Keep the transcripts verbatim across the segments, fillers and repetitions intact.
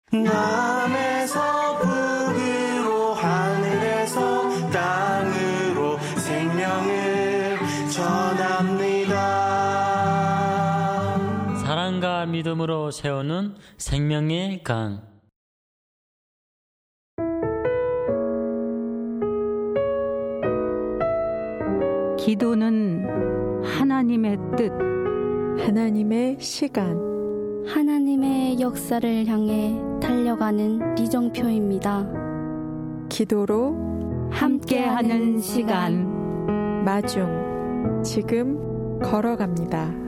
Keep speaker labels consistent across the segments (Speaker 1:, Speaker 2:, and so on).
Speaker 1: 남에서 북으로 하늘에서 땅으로 생명을 전합니다.
Speaker 2: 사랑과 믿음으로 세우는 생명의 강.
Speaker 3: 기도는 하나님의 뜻,
Speaker 4: 하나님의 시간,
Speaker 5: 하나님의 역사를 향해 달려가는 리정표입니다.
Speaker 4: 기도로
Speaker 3: 함께하는 시간,
Speaker 4: 마중, 지금 걸어갑니다.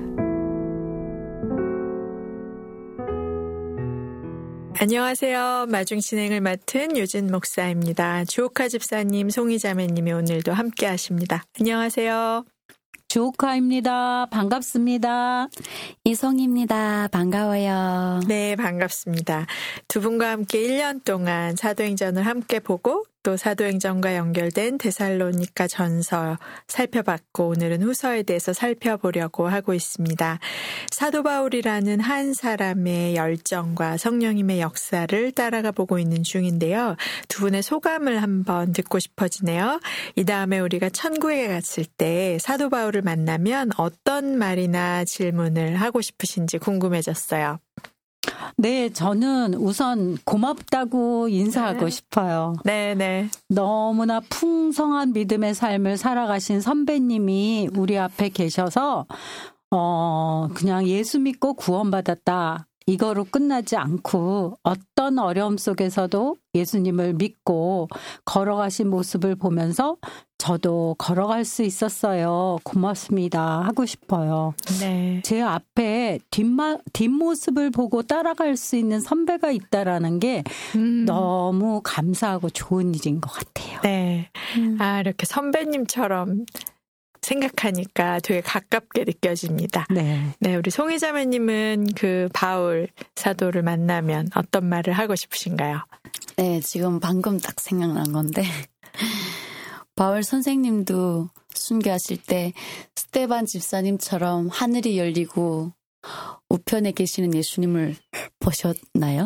Speaker 4: 안녕하세요. 마중 진행을 맡은 유진 목사입니다. 주옥하 집사님, 송이자매님이 오늘도 함께 하십니다. 안녕하세요.
Speaker 3: 주옥하입니다. 반갑습니다.
Speaker 5: 이성입니다. 반가워요.
Speaker 4: 네, 반갑습니다. 두 분과 함께 일 년 동안 사도행전을 함께 보고 또 사도행전과 연결된 데살로니가 전서 살펴봤고 오늘은 후서에 대해서 살펴보려고 하고 있습니다. 사도 바울이라는 한 사람의 열정과 성령님의 역사를 따라가 보고 있는 중인데요. 두 분의 소감을 한번 듣고 싶어지네요. 이 다음에 우리가 천국에 갔을 때 사도 바울을 만나면 어떤 말이나 질문을 하고 싶으신지 궁금해졌어요.
Speaker 3: 네, 저는 우선 고맙다고 인사하고
Speaker 4: 네.
Speaker 3: 싶어요.
Speaker 4: 네, 네.
Speaker 3: 너무나 풍성한 믿음의 삶을 살아가신 선배님이 우리 앞에 계셔서 어 그냥 예수 믿고 구원받았다. 이거로 끝나지 않고 어떤 어려움 속에서도 예수님을 믿고 걸어가신 모습을 보면서 저도 걸어갈 수 있었어요. 고맙습니다. 하고 싶어요.
Speaker 4: 네.
Speaker 3: 제 앞에 뒷마, 뒷모습을 보고 따라갈 수 있는 선배가 있다라는 게 음. 너무 감사하고 좋은 일인 것 같아요.
Speaker 4: 네. 음. 아, 이렇게 선배님처럼 생각하니까 되게 가깝게 느껴집니다.
Speaker 3: 네.
Speaker 4: 네, 우리 송이자매님은 그 바울 사도를 만나면 어떤 말을 하고 싶으신가요?
Speaker 5: 네, 지금 방금 딱 생각난 건데 바울 선생님도 순교하실 때 스테반 집사님처럼 하늘이 열리고 우편에 계시는 예수님을 보셨나요?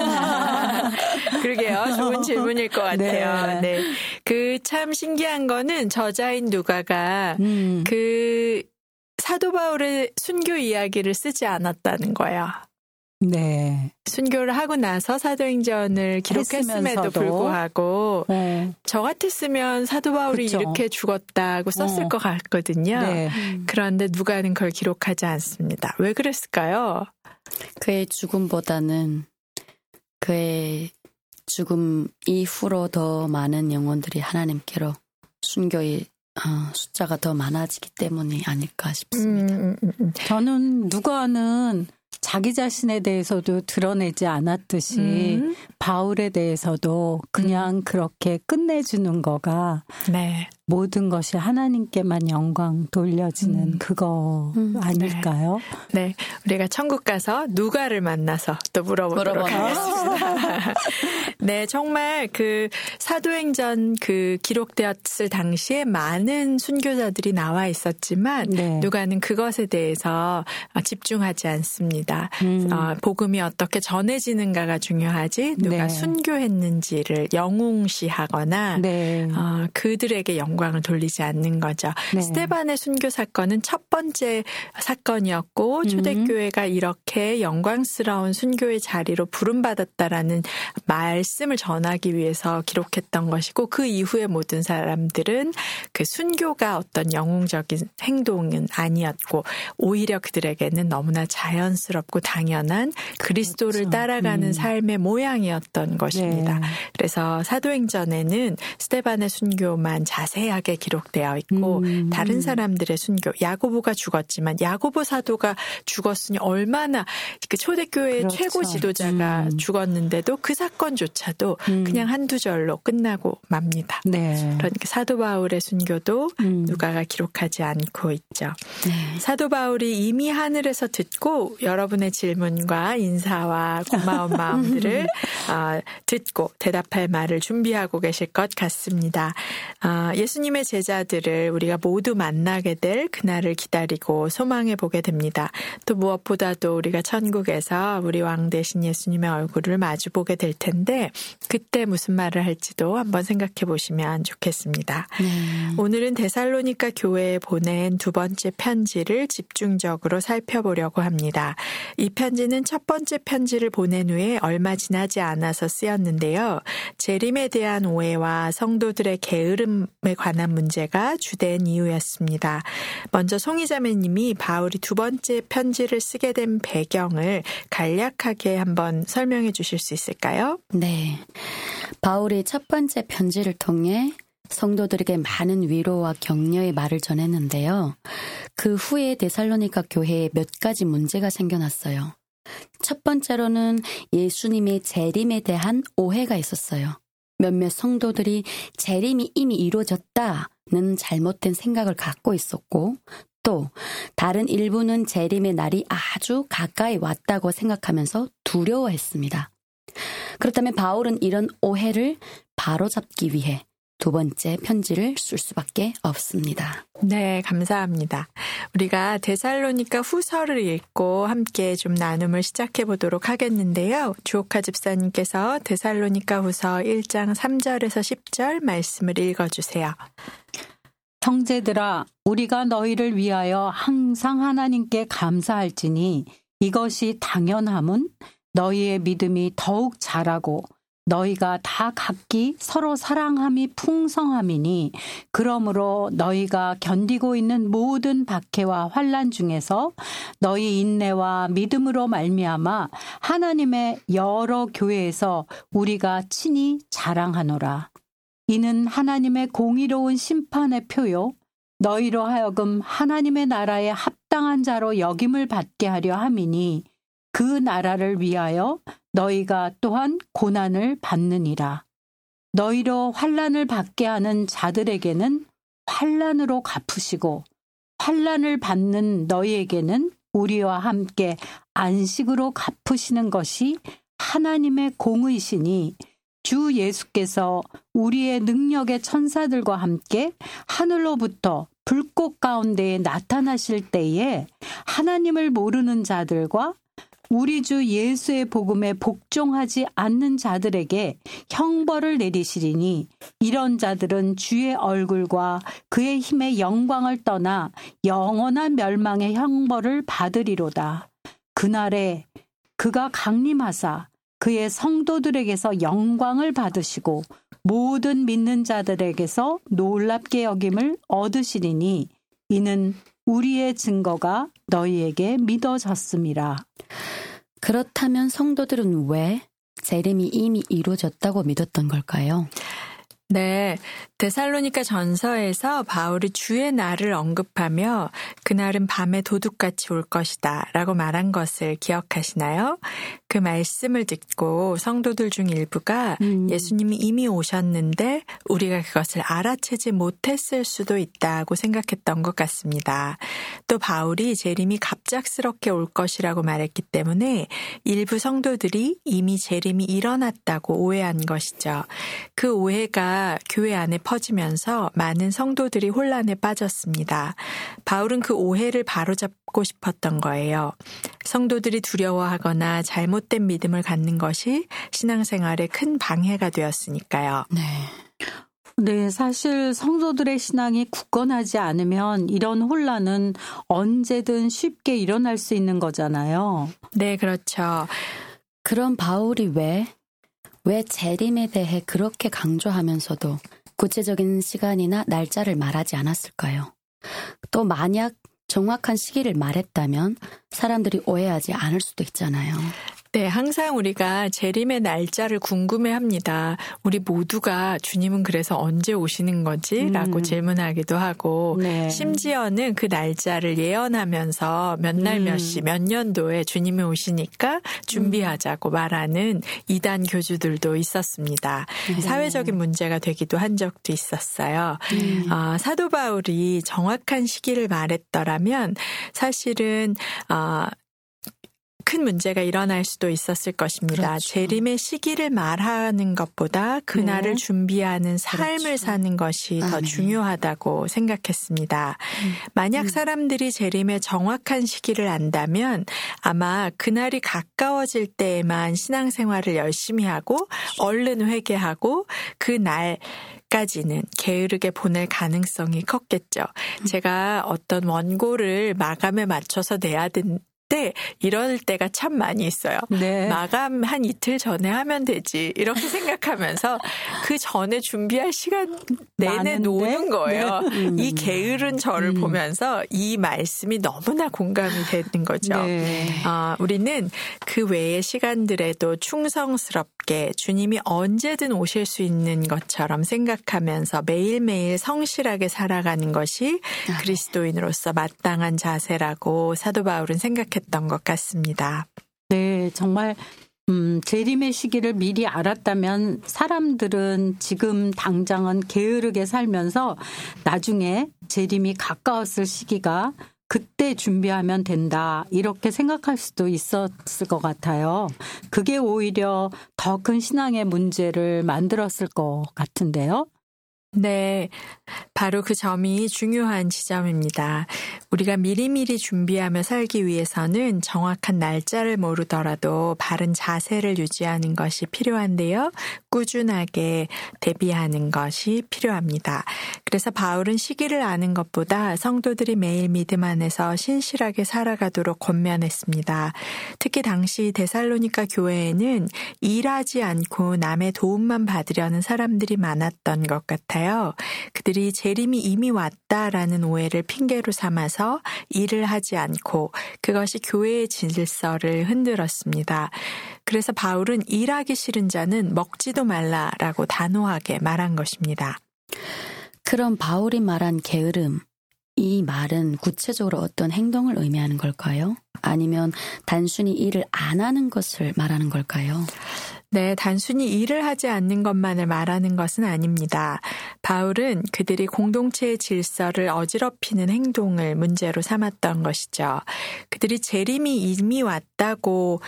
Speaker 4: 그러게요. 좋은 질문일 것 같아요. 네. 네. 그 참 신기한 거는 저자인 누가가 음. 그 사도 바울의 순교 이야기를 쓰지 않았다는 거예요.
Speaker 3: 네.
Speaker 4: 순교를 하고 나서 사도행전을 기록했음에도 했으면서도. 불구하고 네. 저 같았으면 사도 바울이 그쵸. 이렇게 죽었다고 썼을 어. 것 같거든요. 네. 그런데 누가는 그걸 기록하지 않습니다. 왜 그랬을까요?
Speaker 5: 그의 죽음보다는 그의 죽음 이후로 더 많은 영혼들이 하나님께로 순교의 어, 숫자가 더 많아지기 때문이 아닐까 싶습니다. 음, 음, 음.
Speaker 3: 저는 누가는 자기 자신에 대해서도 드러내지 않았듯이 음. 바울에 대해서도 그냥 음. 그렇게 끝내주는 거가 네. 모든 것이 하나님께만 영광 돌려지는 음. 그거 음. 아닐까요?
Speaker 4: 네. 네. 우리가 천국 가서 누가를 만나서 또 물어보도록 하겠습니다. 네. 정말 그 사도행전 그 기록되었을 당시에 많은 순교자들이 나와 있었지만 네. 누가는 그것에 대해서 집중하지 않습니다. 음. 어, 복음이 어떻게 전해지는가가 중요하지 누가 네. 순교했는지를 영웅시하거나 네. 어, 그들에게 영광을 돌리지 않는 거죠. 네. 스데반의 순교 사건은 첫 번째 사건이었고 음. 초대교회가 이렇게 영광스러운 순교의 자리로 부름받았다라는 말씀을 전하기 위해서 기록했던 것이고 그 이후의 모든 사람들은 그 순교가 어떤 영웅적인 행동은 아니었고 오히려 그들에게는 너무나 자연스럽고 당연한 그리스도를 그렇죠. 따라가는 음. 삶의 모양이었던 것입니다. 네. 그래서 사도행전에는 스데반의 순교만 자세하게 기록되어 있고 음. 다른 사람들의 순교, 야고보가 죽었지만 야고보 사도가 죽었으니 얼마나 그 초대교회의 그렇죠. 최고 지도자가 음. 죽었는데도 그 사건조차도 음. 그냥 한두 절로 끝나고 맙니다. 네. 그러니까 사도 바울의 순교도 음. 누가가 기록하지 않고 있죠. 네. 사도 바울이 이미 하늘에서 듣고 여러분의 질문과 인사와 고마운 마음들을 어, 듣고 대답할 말을 준비하고 계실 것 같습니다. 어, 예수 예수님의 제자들을 우리가 모두 만나게 될 그날을 기다리고 소망해 보게 됩니다. 또 무엇보다도 우리가 천국에서 우리 왕 대신 예수님의 얼굴을 마주 보게 될 텐데 그때 무슨 말을 할지도 한번 생각해 보시면 좋겠습니다. 네. 오늘은 데살로니가 교회에 보낸 두 번째 편지를 집중적으로 살펴보려고 합니다. 이 편지는 첫 번째 편지를 보낸 후에 얼마 지나지 않아서 쓰였는데요. 재림에 대한 오해와 성도들의 게으름에 관한 문제가 주된 이유였습니다. 먼저 송이자매님이 바울이 두 번째 편지를 쓰게 된 배경을 간략하게 한번 설명해 주실 수 있을까요?
Speaker 5: 네. 바울이 첫 번째 편지를 통해 성도들에게 많은 위로와 격려의 말을 전했는데요. 그 후에 데살로니가 교회에 몇 가지 문제가 생겨났어요. 첫 번째로는 예수님의 재림에 대한 오해가 있었어요. 몇몇 성도들이 재림이 이미 이루어졌다는 잘못된 생각을 갖고 있었고 또 다른 일부는 재림의 날이 아주 가까이 왔다고 생각하면서 두려워했습니다. 그렇다면 바울은 이런 오해를 바로잡기 위해 두 번째 편지를 쓸 수밖에 없습니다.
Speaker 4: 네, 감사합니다. 우리가 데살로니가 후서를 읽고 함께 좀 나눔을 시작해 보도록 하겠는데요. 주옥하 집사님께서 데살로니가 후서 일 장 삼 절에서 십 절 말씀을 읽어주세요.
Speaker 3: 형제들아, 우리가 너희를 위하여 항상 하나님께 감사할지니 이것이 당연함은 너희의 믿음이 더욱 자라고 너희가 다 각기 서로 사랑함이 풍성함이니 그러므로 너희가 견디고 있는 모든 박해와 환난 중에서 너희 인내와 믿음으로 말미암아 하나님의 여러 교회에서 우리가 친히 자랑하노라. 이는 하나님의 공의로운 심판의 표요 너희로 하여금 하나님의 나라에 합당한 자로 여김을 받게 하려 함이니 그 나라를 위하여 너희가 또한 고난을 받느니라. 너희로 환난을 받게 하는 자들에게는 환난으로 갚으시고 환난을 받는 너희에게는 우리와 함께 안식으로 갚으시는 것이 하나님의 공의시니 주 예수께서 우리의 능력의 천사들과 함께 하늘로부터 불꽃 가운데에 나타나실 때에 하나님을 모르는 자들과 우리 주 예수의 복음에 복종하지 않는 자들에게 형벌을 내리시리니 이런 자들은 주의 얼굴과 그의 힘의 영광을 떠나 영원한 멸망의 형벌을 받으리로다. 그날에 그가 강림하사 그의 성도들에게서 영광을 받으시고 모든 믿는 자들에게서 놀랍게 여김을 얻으시리니 이는 우리의 증거가 너희에게 믿어졌음이라.
Speaker 5: 그렇다면 성도들은 왜 재림이 이미 이루어졌다고 믿었던 걸까요?
Speaker 4: 네, 데살로니가 전서에서 바울이 주의 날을 언급하며 그날은 밤에 도둑같이 올 것이다 라고 말한 것을 기억하시나요? 그 말씀을 듣고 성도들 중 일부가 음. 예수님이 이미 오셨는데 우리가 그것을 알아채지 못했을 수도 있다고 생각했던 것 같습니다. 또 바울이 재림이 갑작스럽게 올 것이라고 말했기 때문에 일부 성도들이 이미 재림이 일어났다고 오해한 것이죠. 그 오해가 교회 안에 퍼지면서 많은 성도들이 혼란에 빠졌습니다. 바울은 그 오해를 바로잡고 싶었던 거예요. 성도들이 두려워하거나 잘못된 믿음을 갖는 것이 신앙생활에 큰 방해가 되었으니까요.
Speaker 3: 네. 네, 사실 성도들의 신앙이 굳건하지 않으면 이런 혼란은 언제든 쉽게 일어날 수 있는 거잖아요.
Speaker 4: 네, 그렇죠.
Speaker 5: 그럼 바울이 왜 왜 재림에 대해 그렇게 강조하면서도 구체적인 시간이나 날짜를 말하지 않았을까요? 또 만약 정확한 시기를 말했다면 사람들이 오해하지 않을 수도 있잖아요.
Speaker 4: 네, 항상 우리가 재림의 날짜를 궁금해합니다. 우리 모두가 주님은 그래서 언제 오시는 거지? 라고 음. 질문하기도 하고 네. 심지어는 그 날짜를 예언하면서 몇 날 몇 시 몇 년도에 주님이 오시니까 준비하자고 음. 말하는 이단 교주들도 있었습니다. 네. 사회적인 문제가 되기도 한 적도 있었어요. 음. 어, 사도 바울이 정확한 시기를 말했더라면 사실은 어, 큰 문제가 일어날 수도 있었을 것입니다.
Speaker 5: 그렇죠.
Speaker 4: 재림의 시기를 말하는 것보다 그날을
Speaker 3: 네.
Speaker 4: 준비하는 삶을
Speaker 5: 그렇죠.
Speaker 4: 사는 것이 더
Speaker 5: 아멘.
Speaker 4: 중요하다고 생각했습니다.
Speaker 5: 음.
Speaker 4: 만약 사람들이 재림의 정확한 시기를 안다면 아마 그날이 가까워질 때에만 신앙생활을 열심히 하고 얼른 회개하고 그 날까지는 게으르게 보낼 가능성이 컸겠죠. 제가 어떤 원고를 마감에 맞춰서 내야 된 때 이럴 때가 참 많이 있어요.
Speaker 3: 네.
Speaker 4: 마감 한 이틀 전에 하면 되지 이렇게 생각하면서 그 전에 준비할 시간 내내
Speaker 3: 많은데?
Speaker 4: 노는 거예요.
Speaker 3: 네.
Speaker 4: 이 게으른 저를
Speaker 3: 음.
Speaker 4: 보면서 이 말씀이 너무나 공감이 되는 거죠.
Speaker 3: 네.
Speaker 4: 아, 우리는 그 외의 시간들에도 충성스럽게 주님이 언제든 오실 수 있는 것처럼 생각하면서 매일매일 성실하게 살아가는 것이 그리스도인으로서 마땅한 자세라고 사도 바울은 생각했던 것 같습니다.
Speaker 3: 네, 정말 음, 재림의 시기를 미리 알았다면 사람들은 지금 당장은 게으르게 살면서 나중에 재림이 가까웠을 시기가 그때 준비하면 된다 이렇게 생각할 수도 있었을 것 같아요. 그게 오히려 더 큰 신앙의 문제를 만들었을 것 같은데요.
Speaker 4: 네, 바로 그 점이 중요한 지점입니다. 우리가 미리미리 준비하며 살기 위해서는 정확한 날짜를 모르더라도 바른 자세를 유지하는 것이 필요한데요. 꾸준하게 대비하는 것이 필요합니다. 그래서 바울은 시기를 아는 것보다 성도들이 매일 믿음 안에서 신실하게 살아가도록 권면했습니다. 특히 당시 데살로니가 교회에는 일하지 않고 남의 도움만 받으려는 사람들이 많았던 것 같아요. 그들이 재림이 이미 왔다라는 오해를 핑계로 삼아서 일을 하지 않고 그것이 교회의 질서를 흔들었습니다. 그래서 바울은 일하기 싫은 자는 먹지도 말라라고 단호하게 말한 것입니다.
Speaker 5: 그럼 바울이 말한 게으름, 이 말은 구체적으로 어떤 행동을 의미하는 걸까요? 아니면 단순히 일을 안 하는 것을 말하는 걸까요?
Speaker 4: 네, 단순히 일을 하지 않는 것만을 말하는 것은 아닙니다. 바울은 그들이 공동체의 질서를 어지럽히는 행동을 문제로 삼았던 것이죠. 그들이 재림이 이미 왔다고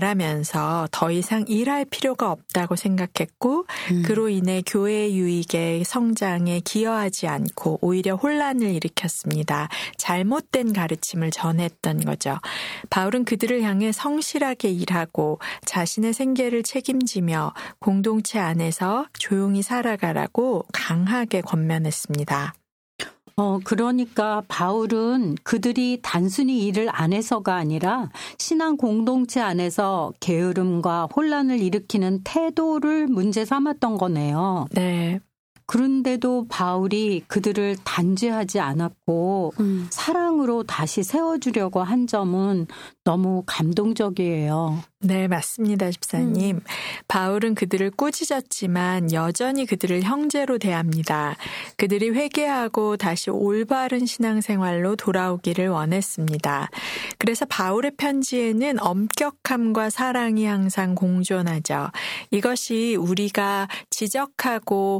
Speaker 4: 말하면서 더 이상 일할 필요가 없다고 생각했고 음. 그로 인해 교회의 유익에 성장에 기여하지 않고 오히려 혼란을 일으켰습니다. 잘못된 가르침을 전했던 거죠. 바울은 그들을 향해 성실하게 일하고 자신의 생계를 책임지며 공동체 안에서 조용히 살아가라고 강하게 권면했습니다.
Speaker 3: 어, 그러니까 바울은 그들이 단순히 일을 안 해서가 아니라 신앙 공동체 안에서 게으름과 혼란을 일으키는 태도를 문제 삼았던 거네요.
Speaker 4: 네.
Speaker 3: 그런데도 바울이 그들을 단죄하지 않았고 음. 사랑으로 다시 세워주려고 한 점은 너무 감동적이에요.
Speaker 4: 네, 맞습니다, 집사님. 음. 바울은 그들을 꾸짖었지만 여전히 그들을 형제로 대합니다. 그들이 회개하고 다시 올바른 신앙생활로 돌아오기를 원했습니다. 그래서 바울의 편지에는 엄격함과 사랑이 항상 공존하죠. 이것이 우리가 지적하고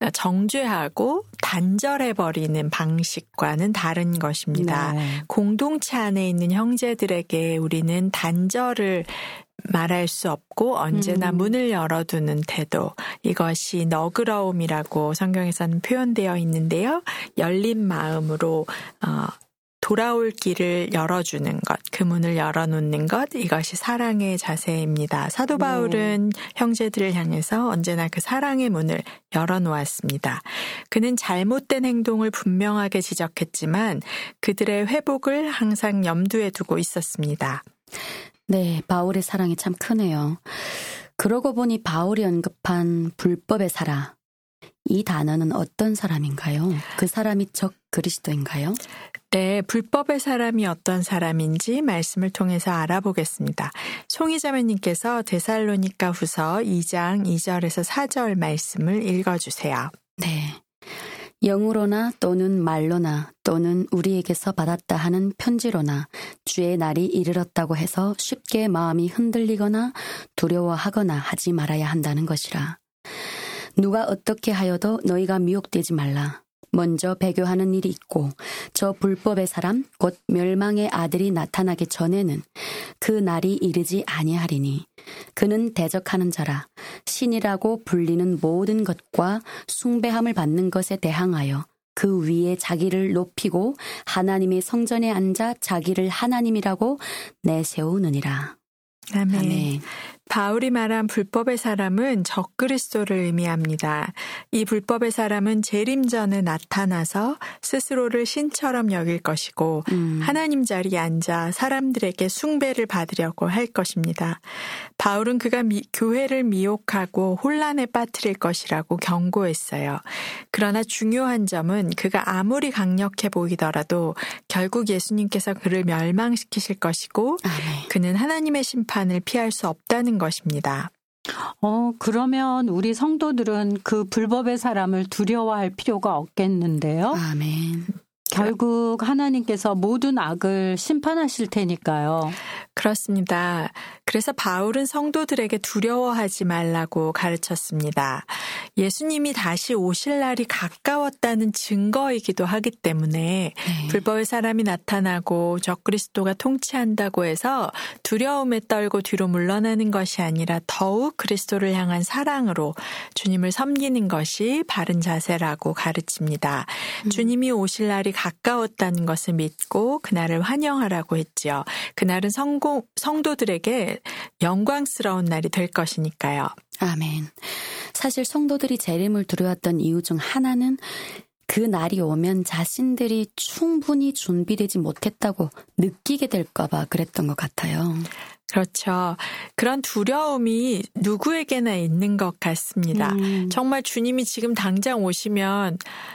Speaker 4: 정죄하고 단절해버리는 방식과는 다른 것입니다. 네. 공동체 안에 있는 형제들에게 우리는 단절을 말할 수 없고 언제나 음. 문을 열어두는 태도, 이것이 너그러움이라고 성경에서는 표현되어 있는데요. 열린 마음으로 어, 돌아올 길을 열어주는 것, 그 문을 열어놓는 것, 이것이 사랑의 자세입니다. 사도 바울은 네. 형제들을 향해서 언제나 그 사랑의 문을 열어놓았습니다. 그는 잘못된 행동을 분명하게 지적했지만 그들의 회복을 항상 염두에 두고 있었습니다.
Speaker 5: 네, 바울의 사랑이 참 크네요. 그러고 보니 바울이 언급한 불법의 사람, 이 단어는 어떤 사람인가요? 그 사람이 적 그리스도인가요?
Speaker 4: 네, 불법의 사람이 어떤 사람인지 말씀을 통해서 알아보겠습니다. 송희자매님께서 데살로니가 후서 이 장 이 절에서 사 절 말씀을 읽어주세요.
Speaker 5: 네. 영으로나 또는 말로나 또는 우리에게서 받았다 하는 편지로나 주의 날이 이르렀다고 해서 쉽게 마음이 흔들리거나 두려워하거나 하지 말아야 한다는 것이라. 누가 어떻게 하여도 너희가 미혹되지 말라. 먼저 배교하는 일이 있고 저 불법의 사람 곧 멸망의 아들이 나타나기 전에는 그 날이 이르지 아니하리니 그는 대적하는 자라 신이라고 불리는 모든 것과 숭배함을 받는 것에 대항하여 그 위에 자기를 높이고 하나님의 성전에 앉아 자기를 하나님이라고 내세우느니라.
Speaker 4: 아멘.
Speaker 5: 아멘.
Speaker 4: 바울이 말한 불법의 사람은 적그리스도를 의미합니다. 이 불법의 사람은 재림 전에 나타나서 스스로를 신처럼 여길 것이고
Speaker 5: 음.
Speaker 4: 하나님 자리에 앉아 사람들에게 숭배를 받으려고 할 것입니다. 바울은 그가 미, 교회를 미혹하고 혼란에 빠뜨릴 것이라고 경고했어요. 그러나 중요한 점은 그가 아무리 강력해 보이더라도 결국 예수님께서 그를 멸망시키실 것이고
Speaker 5: 아멘.
Speaker 4: 그는 하나님의 심판을 피할 수 없다는 것입니다.
Speaker 3: 어, 그러면 우리 성도들은 그 불법의 사람을 두려워할 필요가 없겠는데요.
Speaker 5: 아멘.
Speaker 3: 결국 하나님께서 모든 악을 심판하실 테니까요.
Speaker 4: 그렇습니다. 그래서 바울은 성도들에게 두려워하지 말라고 가르쳤습니다. 예수님이 다시 오실 날이 가까웠다는 증거이기도 하기 때문에
Speaker 5: 네.
Speaker 4: 불법의 사람이 나타나고 적그리스도가 통치한다고 해서 두려움에 떨고 뒤로 물러나는 것이 아니라 더욱 그리스도를 향한 사랑으로 주님을 섬기는 것이 바른 자세라고 가르칩니다. 음. 주님이 오실 날이 가까웠다는 것을 믿고 그날을 환영하라고 했지요. 그날은 성공, 성도들에게 영광스러운 날이 될 것이니까요.
Speaker 5: 아멘. 사실 성도들이 재림을 두려웠던 이유 중 하나는 그 날이 오면 자신들이 충분히 준비되지 못했다고 느끼게 될까 봐 그랬던 것 같아요.
Speaker 4: 그렇죠. 그런 두려움이 누구에게나 있는 것 같습니다.
Speaker 3: 음.
Speaker 4: 정말 주님이 지금 당장 오시면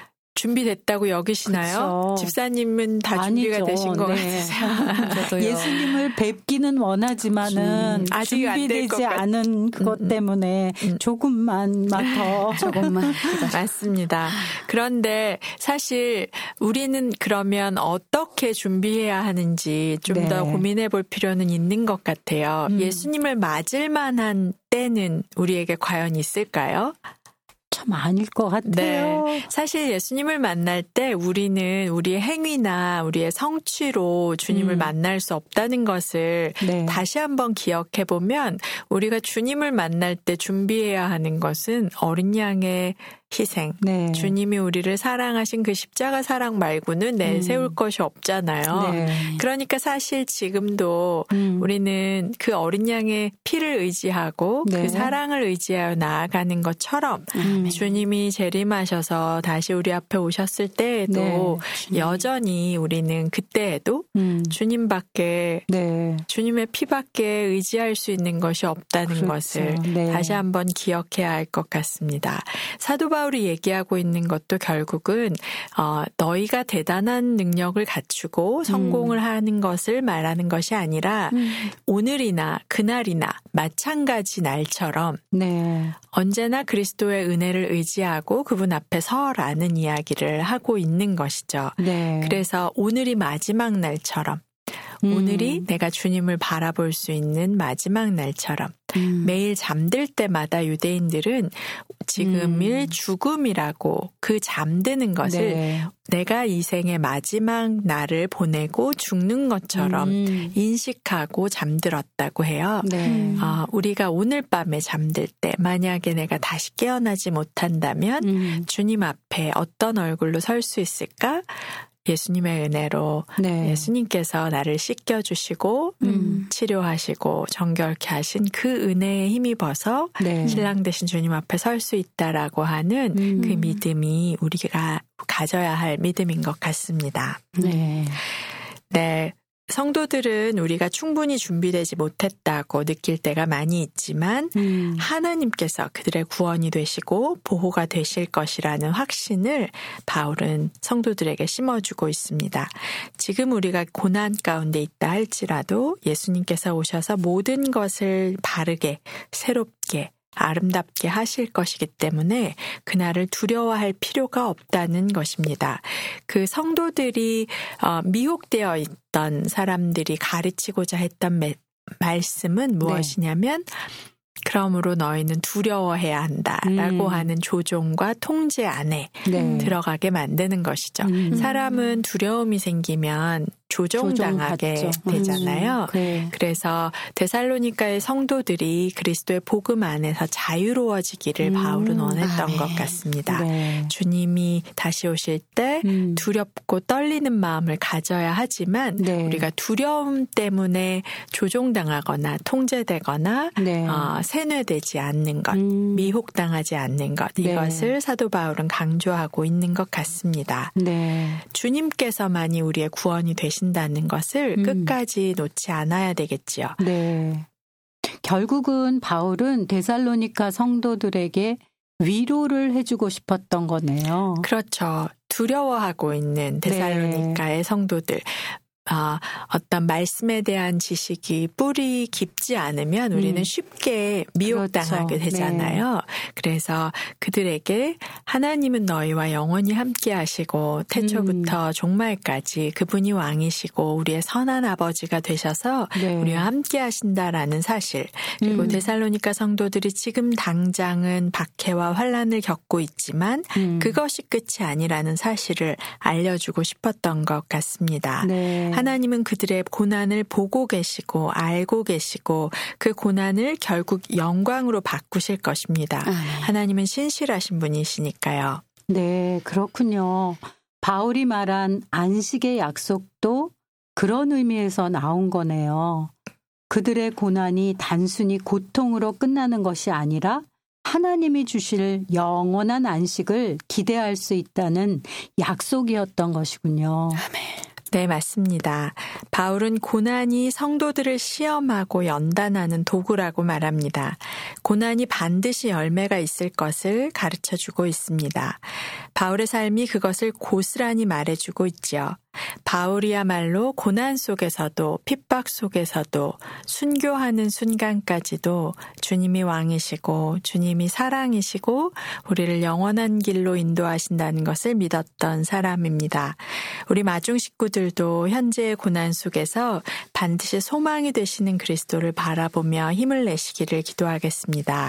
Speaker 4: 준비됐다고 여기시나요?
Speaker 3: 그쵸.
Speaker 4: 집사님은 다 준비가
Speaker 3: 아니죠.
Speaker 4: 되신 것
Speaker 3: 네.
Speaker 4: 같으세요.
Speaker 3: 예수님을 뵙기는 원하지만은
Speaker 4: 음, 아직 안 될 것
Speaker 3: 준비되지
Speaker 4: 같-
Speaker 3: 않은 그것
Speaker 4: 음,
Speaker 3: 때문에
Speaker 4: 음.
Speaker 3: 조금만만 더
Speaker 5: 조금만 기다려.
Speaker 4: 맞습니다. 그런데 사실 우리는 그러면 어떻게 준비해야 하는지 좀 더
Speaker 3: 네.
Speaker 4: 고민해 볼 필요는 있는 것 같아요.
Speaker 3: 음.
Speaker 4: 예수님을 맞을 만한 때는 우리에게 과연 있을까요?
Speaker 3: 참 아닐 것 같아요.
Speaker 4: 네. 사실 예수님을 만날 때 우리는 우리의 행위나 우리의 성취로 주님을
Speaker 3: 음.
Speaker 4: 만날 수 없다는 것을
Speaker 3: 네.
Speaker 4: 다시 한번 기억해 보면 우리가 주님을 만날 때 준비해야 하는 것은 어린 양의 희생.
Speaker 3: 네.
Speaker 4: 주님이 우리를 사랑하신 그 십자가 사랑 말고는 내세울
Speaker 3: 음.
Speaker 4: 것이 없잖아요.
Speaker 3: 네.
Speaker 4: 그러니까 사실 지금도
Speaker 3: 음.
Speaker 4: 우리는 그 어린 양의 피를 의지하고
Speaker 3: 네.
Speaker 4: 그 사랑을 의지하여 나아가는 것처럼
Speaker 3: 음.
Speaker 4: 주님이 재림하셔서 다시 우리 앞에 오셨을 때에도
Speaker 3: 네.
Speaker 4: 여전히 우리는 그때에도
Speaker 3: 음.
Speaker 4: 주님밖에
Speaker 3: 네.
Speaker 4: 주님의 피밖에 의지할 수 있는 것이 없다는
Speaker 3: 그렇죠.
Speaker 4: 것을
Speaker 3: 네.
Speaker 4: 다시 한번 기억해야 할 것 같습니다. 사도 바울이 얘기하고 있는 것도 결국은 어, 너희가 대단한 능력을 갖추고 성공을
Speaker 3: 음.
Speaker 4: 하는 것을 말하는 것이 아니라
Speaker 3: 음.
Speaker 4: 오늘이나 그날이나 마찬가지 날처럼
Speaker 3: 네.
Speaker 4: 언제나 그리스도의 은혜를 의지하고 그분 앞에 서라는 이야기를 하고 있는 것이죠.
Speaker 3: 네.
Speaker 4: 그래서 오늘이 마지막 날처럼
Speaker 3: 음.
Speaker 4: 오늘이 내가 주님을 바라볼 수 있는 마지막 날처럼
Speaker 5: 음.
Speaker 4: 매일 잠들 때마다 유대인들은 지금일
Speaker 3: 음.
Speaker 4: 죽음이라고 그 잠드는 것을
Speaker 3: 네.
Speaker 4: 내가 이 생의 마지막 날을 보내고 죽는 것처럼
Speaker 3: 음.
Speaker 4: 인식하고 잠들었다고 해요.
Speaker 3: 네.
Speaker 4: 어, 우리가 오늘 밤에 잠들 때 만약에 내가 다시 깨어나지 못한다면
Speaker 3: 음.
Speaker 4: 주님 앞에 어떤 얼굴로 설 수 있을까? 예수님의 은혜로
Speaker 3: 네.
Speaker 4: 예수님께서 나를 씻겨주시고
Speaker 3: 음.
Speaker 4: 치료하시고 정결케 하신 그 은혜에 힘입어서
Speaker 3: 네.
Speaker 4: 신랑 되신 주님 앞에 설 수 있다라고 하는
Speaker 3: 음.
Speaker 4: 그 믿음이 우리가 가져야 할 믿음인 것 같습니다.
Speaker 3: 네.
Speaker 4: 네. 성도들은 우리가 충분히 준비되지 못했다고 느낄 때가 많이 있지만
Speaker 3: 음.
Speaker 4: 하나님께서 그들의 구원이 되시고 보호가 되실 것이라는 확신을 바울은 성도들에게 심어주고 있습니다. 지금 우리가 고난 가운데 있다 할지라도 예수님께서 오셔서 모든 것을 바르게 새롭게 아름답게 하실 것이기 때문에 그날을 두려워할 필요가 없다는 것입니다. 그 성도들이 미혹되어 있던 사람들이 가르치고자 했던 말씀은 무엇이냐면 그러므로 너희는 두려워해야 한다라고
Speaker 3: 음.
Speaker 4: 하는 조종과 통제 안에
Speaker 3: 네.
Speaker 4: 들어가게 만드는 것이죠.
Speaker 3: 음.
Speaker 4: 사람은 두려움이 생기면 조종당하게
Speaker 3: 조종받죠.
Speaker 4: 되잖아요.
Speaker 3: 음. 네.
Speaker 4: 그래서 데살로니가의 성도들이 그리스도의 복음 안에서 자유로워지기를
Speaker 3: 음.
Speaker 4: 바울은 원했던
Speaker 5: 아멘.
Speaker 4: 것 같습니다.
Speaker 3: 네.
Speaker 4: 주님이 다시 오실 때
Speaker 3: 음.
Speaker 4: 두렵고 떨리는 마음을 가져야 하지만
Speaker 3: 네.
Speaker 4: 우리가 두려움 때문에 조종당하거나 통제되거나
Speaker 3: 네.
Speaker 4: 어, 세뇌되지 않는 것,
Speaker 3: 음.
Speaker 4: 미혹당하지 않는 것,
Speaker 3: 네.
Speaker 4: 이것을 사도 바울은 강조하고 있는 것 같습니다.
Speaker 3: 네.
Speaker 4: 주님께서만이 우리의 구원이 되신다는 것을
Speaker 3: 음.
Speaker 4: 끝까지 놓지 않아야 되겠지요.
Speaker 3: 네. 결국은 바울은 데살로니가 성도들에게 위로를 해주고 싶었던 거네요.
Speaker 4: 그렇죠. 두려워하고 있는 데살로니가의
Speaker 3: 네.
Speaker 4: 성도들. 아, 어떤 말씀에 대한 지식이 뿌리 깊지 않으면 우리는
Speaker 3: 음.
Speaker 4: 쉽게 미혹당하게
Speaker 3: 그렇죠.
Speaker 4: 되잖아요. 네. 그래서 그들에게 하나님은 너희와 영원히 함께 하시고 태초부터 음. 종말까지 그분이 왕이시고 우리의 선한 아버지가 되셔서 네. 우리와 함께 하신다라는 사실. 그리고 음. 데살로니가 성도들이 지금 당장은 박해와 환난을 겪고 있지만 음. 그것이 끝이 아니라는 사실을 알려주고 싶었던 것 같습니다.
Speaker 3: 네.
Speaker 4: 하나님은 그들의 고난을 보고 계시고 알고 계시고 그 고난을 결국 영광으로 바꾸실 것입니다. 아, 네. 하나님은 신실하신 분이시니까요.
Speaker 3: 네, 그렇군요. 바울이 말한 안식의 약속도 그런 의미에서 나온 거네요. 그들의 고난이 단순히 고통으로 끝나는 것이 아니라 하나님이 주실 영원한 안식을 기대할 수 있다는 약속이었던 것이군요.
Speaker 4: 아멘. 네, 맞습니다. 바울은 고난이 성도들을 시험하고 연단하는 도구라고 말합니다. 고난이 반드시 열매가 있을 것을 가르쳐주고 있습니다. 바울의 삶이 그것을 고스란히 말해주고 있죠. 바울이야말로 고난 속에서도 핍박 속에서도 순교하는 순간까지도 주님이 왕이시고 주님이 사랑이시고 우리를 영원한 길로 인도하신다는 것을 믿었던 사람입니다. 우리 마중 식구들도 현재의 고난 속에서 반드시 소망이 되시는 그리스도를 바라보며 힘을 내시기를 기도하겠습니다.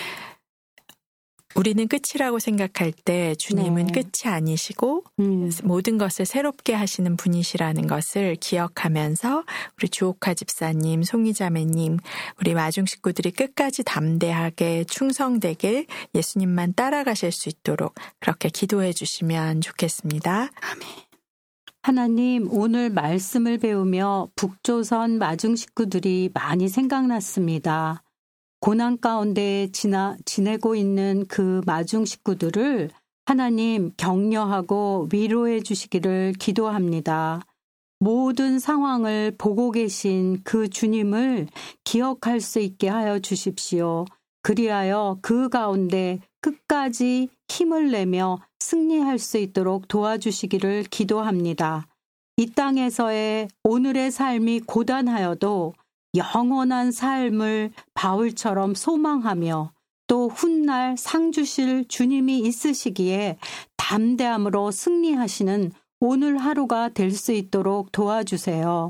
Speaker 4: 우리는 끝이라고 생각할 때 주님은 네. 끝이 아니시고 음. 모든 것을 새롭게 하시는 분이시라는 것을 기억하면서 우리 주옥화 집사님, 송이자매님, 우리 마중 식구들이 끝까지 담대하게 충성되게 예수님만 따라가실 수 있도록 그렇게 기도해 주시면 좋겠습니다.
Speaker 5: 아멘.
Speaker 3: 하나님, 오늘 말씀을 배우며 북조선 마중 식구들이 많이 생각났습니다. 고난 가운데 지나, 지내고 있는 그 마중 식구들을 하나님 격려하고 위로해 주시기를 기도합니다. 모든 상황을 보고 계신 그 주님을 기억할 수 있게 하여 주십시오. 그리하여 그 가운데 끝까지 힘을 내며 승리할 수 있도록 도와주시기를 기도합니다. 이 땅에서의 오늘의 삶이 고단하여도 영원한 삶을 바울처럼 소망하며 또 훗날 상 주실 주님이 있으시기에 담대함으로 승리하시는 오늘 하루가 될 수 있도록 도와주세요.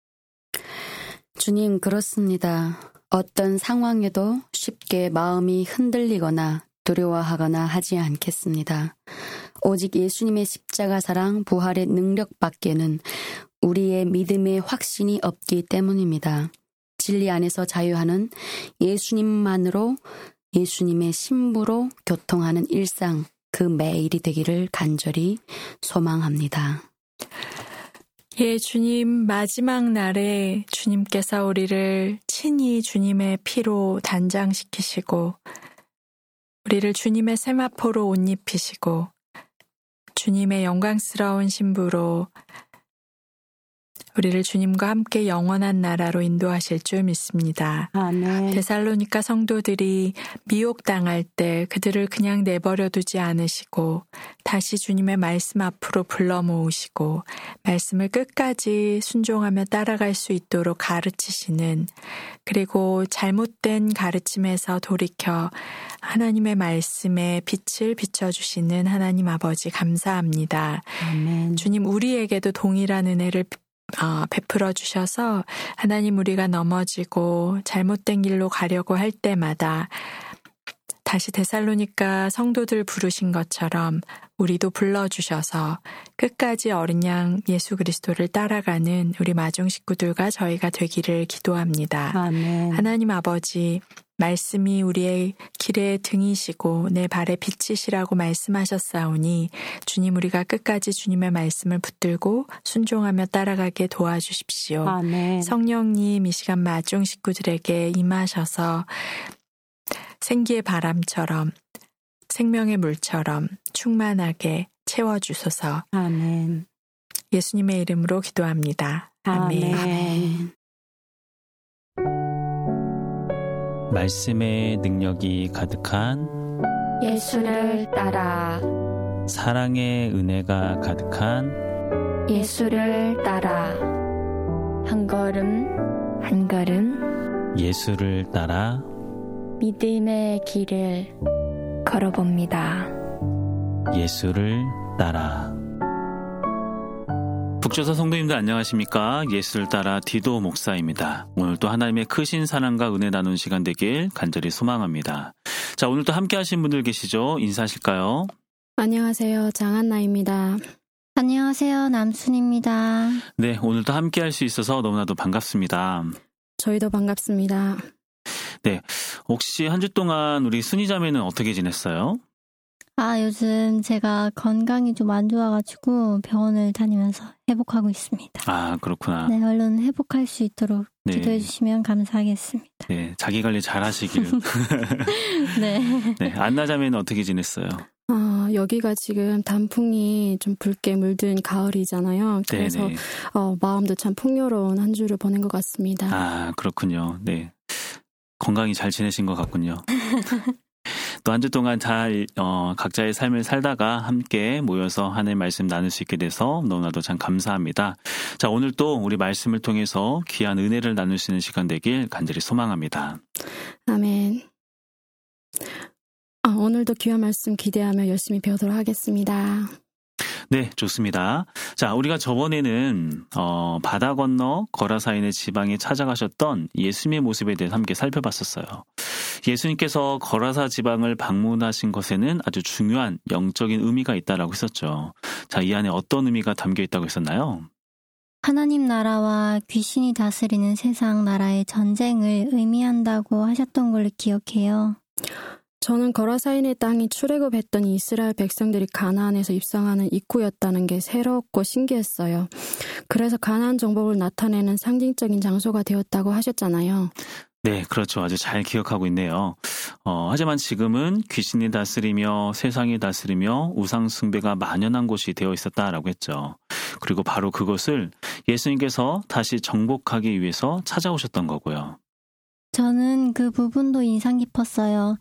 Speaker 5: 주님, 그렇습니다. 어떤 상황에도 쉽게 마음이 흔들리거나 두려워하거나 하지 않겠습니다. 오직 예수님의 십자가 사랑 부활의 능력밖에는 우리의 믿음의 확신이 없기 때문입니다. 진리 안에서 자유하는 예수님만으로 예수님의 신부로 교통하는 일상 그 매일이 되기를 간절히 소망합니다.
Speaker 4: 예, 주님, 마지막 날에 주님께서 우리를 친히 주님의 피로 단장시키시고 우리를 주님의 세마포로 옷 입히시고 주님의 영광스러운 신부로 우리를 주님과 함께 영원한 나라로 인도하실 줄 믿습니다.
Speaker 3: 아멘.
Speaker 4: 데살로니가 성도들이 미혹당할 때 그들을 그냥 내버려 두지 않으시고 다시 주님의 말씀 앞으로 불러 모으시고 말씀을 끝까지 순종하며 따라갈 수 있도록 가르치시는, 그리고 잘못된 가르침에서 돌이켜 하나님의 말씀에 빛을 비춰주시는 하나님 아버지 감사합니다.
Speaker 3: 아멘.
Speaker 4: 주님, 우리에게도 동일한 은혜를 어, 베풀어 주셔서 하나님 우리가 넘어지고 잘못된 길로 가려고 할 때마다 다시 데살로니가 성도들 부르신 것처럼 우리도 불러주셔서 끝까지 어린 양 예수 그리스도를 따라가는 우리 마중 식구들과 저희가 되기를 기도합니다.
Speaker 3: 아멘.
Speaker 4: 하나님 아버지, 말씀이 우리의 길의 등이시고 내 발의 빛이시라고 말씀하셨사오니 주님 우리가 끝까지 주님의 말씀을 붙들고 순종하며 따라가게 도와주십시오.
Speaker 3: 아멘.
Speaker 4: 성령님 이 시간 마중 식구들에게 임하셔서 생기의 바람처럼 생명의 물처럼 충만하게 채워주소서.
Speaker 3: 아멘.
Speaker 4: 예수님의 이름으로 기도합니다. 아멘.
Speaker 3: 아멘.
Speaker 6: 말씀의 능력이 가득한
Speaker 5: 예수를 따라
Speaker 6: 사랑의 은혜가 가득한
Speaker 5: 예수를 따라 한 걸음 한 걸음
Speaker 6: 예수를 따라
Speaker 5: 믿음의 길을 걸어봅니다.
Speaker 6: 예수를 따라. 북조선 성도님들 안녕하십니까? 예수를 따라 디도 목사입니다. 오늘도 하나님의 크신 사랑과 은혜 나누는 시간 되길 간절히 소망합니다. 자, 오늘도 함께 하신 분들 계시죠? 인사하실까요?
Speaker 7: 안녕하세요. 장한나입니다.
Speaker 8: 안녕하세요. 남순입니다.
Speaker 6: 네, 오늘도 함께 할 수 있어서 너무나도 반갑습니다.
Speaker 7: 저희도 반갑습니다.
Speaker 6: 네, 혹시 한 주 동안 우리 순이자매는 어떻게 지냈어요?
Speaker 8: 아, 요즘 제가 건강이 좀 안 좋아가지고 병원을 다니면서 회복하고 있습니다.
Speaker 6: 아, 그렇구나.
Speaker 8: 네, 얼른 회복할 수 있도록
Speaker 6: 네.
Speaker 8: 기도해 주시면 감사하겠습니다.
Speaker 6: 네, 자기 관리 잘 하시길.
Speaker 8: 네.
Speaker 6: 네, 안나자매는 어떻게 지냈어요?
Speaker 7: 어, 여기가 지금 단풍이 좀 붉게 물든 가을이잖아요. 그래서
Speaker 6: 네네.
Speaker 7: 어, 마음도 참 풍요로운 한 주를 보낸 것 같습니다.
Speaker 6: 아, 그렇군요. 네. 건강히 잘 지내신 것 같군요. 또 한 주 동안 잘 어, 각자의 삶을 살다가 함께 모여서 하나님의 말씀 나눌 수 있게 돼서 너무나도 참 감사합니다. 자, 오늘 또 우리 말씀을 통해서 귀한 은혜를 나눌 수 있는 시간 되길 간절히 소망합니다.
Speaker 7: 아멘. 아, 오늘도 귀한 말씀 기대하며 열심히 배우도록 하겠습니다.
Speaker 6: 네, 좋습니다. 자, 우리가 저번에는 어, 바다 건너 거라사인의 지방에 찾아가셨던 예수님의 모습에 대해서 함께 살펴봤었어요. 예수님께서 거라사 지방을 방문하신 것에는 아주 중요한 영적인 의미가 있다라고 했었죠. 자, 이 안에 어떤 의미가 담겨 있다고 했었나요?
Speaker 8: 하나님 나라와 귀신이 다스리는 세상 나라의 전쟁을 의미한다고 하셨던 걸로 기억해요.
Speaker 7: 저는 거라사인의 땅이 출애굽했던 이스라엘 백성들이 가나안에서 입성하는 입구였다는 게 새롭고 신기했어요. 그래서 가나안 정복을 나타내는 상징적인 장소가 되었다고 하셨잖아요.
Speaker 6: 네, 그렇죠. 아주 잘 기억하고 있네요. 어, 하지만 지금은 귀신이 다스리며 세상이 다스리며 우상 숭배가 만연한 곳이 되어 있었다라고 했죠. 그리고 바로 그것을 예수님께서 다시 정복하기 위해서 찾아오셨던 거고요.
Speaker 8: 저는 그 부분도 인상 깊었어요.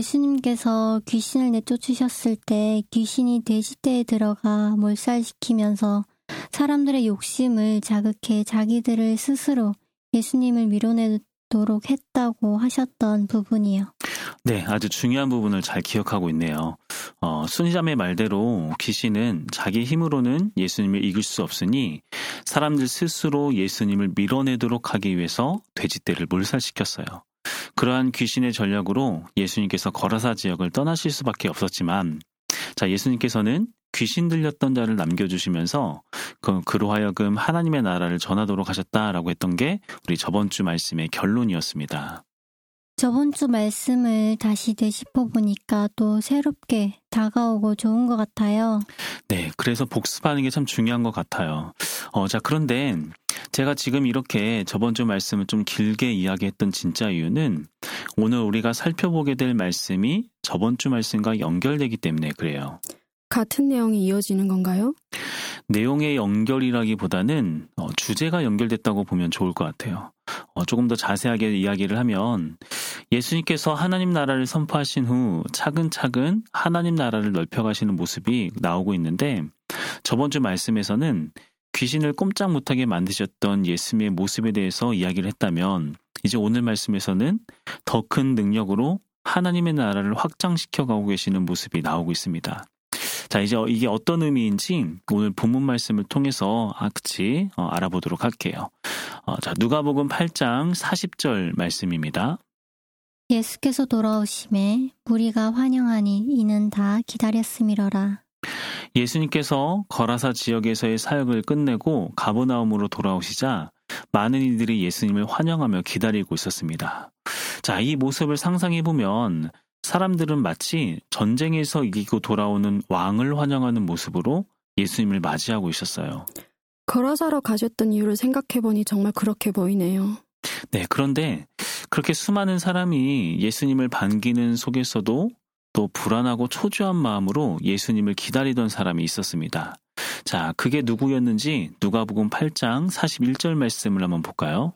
Speaker 8: 예수님께서 귀신을 내쫓으셨을 때 귀신이 돼지떼에 들어가 몰살시키면서 사람들의 욕심을 자극해 자기들을 스스로 예수님을 밀어내도록 했다고 하셨던 부분이요.
Speaker 6: 네, 아주 중요한 부분을 잘 기억하고 있네요. 어, 순이자매 말대로 귀신은 자기 힘으로는 예수님을 이길 수 없으니 사람들 스스로 예수님을 밀어내도록 하기 위해서 돼지떼를 몰살시켰어요. 그러한 귀신의 전략으로 예수님께서 거라사 지역을 떠나실 수밖에 없었지만, 자, 예수님께서는 귀신 들렸던 자를 남겨주시면서 그, 그로 하여금 하나님의 나라를 전하도록 하셨다라고 했던 게 우리 저번 주 말씀의 결론이었습니다.
Speaker 8: 저번 주 말씀을 다시 되짚어 보니까 또 새롭게 다가오고 좋은 것 같아요.
Speaker 6: 네, 그래서 복습하는 게 참 중요한 것 같아요. 어, 자, 그런데 제가 지금 이렇게 저번 주 말씀을 좀 길게 이야기했던 진짜 이유는 오늘 우리가 살펴보게 될 말씀이 저번 주 말씀과 연결되기 때문에 그래요.
Speaker 7: 같은 내용이 이어지는 건가요?
Speaker 6: 내용의 연결이라기보다는 어, 주제가 연결됐다고 보면 좋을 것 같아요. 어, 조금 더 자세하게 이야기를 하면 예수님께서 하나님 나라를 선포하신 후 차근차근 하나님 나라를 넓혀가시는 모습이 나오고 있는데, 저번 주 말씀에서는 귀신을 꼼짝 못하게 만드셨던 예수님의 모습에 대해서 이야기를 했다면, 이제 오늘 말씀에서는 더 큰 능력으로 하나님의 나라를 확장시켜가고 계시는 모습이 나오고 있습니다. 자, 이제 이게 어떤 의미인지 오늘 본문 말씀을 통해서 같이 알아보도록 할게요. 자, 누가복음 팔 장 사십 절 말씀입니다.
Speaker 8: 예수께서 돌아오심에 무리가 환영하니 이는 다 기다렸음이러라.
Speaker 6: 예수님께서 거라사 지역에서의 사역을 끝내고 가버나움으로 돌아오시자 많은 이들이 예수님을 환영하며 기다리고 있었습니다. 자, 이 모습을 상상해 보면 사람들은 마치 전쟁에서 이기고 돌아오는 왕을 환영하는 모습으로 예수님을 맞이하고 있었어요.
Speaker 7: 거라사로 가셨던 이유를 생각해보니 정말 그렇게 보이네요.
Speaker 6: 네, 그런데 그렇게 수많은 사람이 예수님을 반기는 속에서도 또 불안하고 초조한 마음으로 예수님을 기다리던 사람이 있었습니다. 자, 그게 누구였는지 누가복음 팔 장 사십일 절 말씀을 한번 볼까요?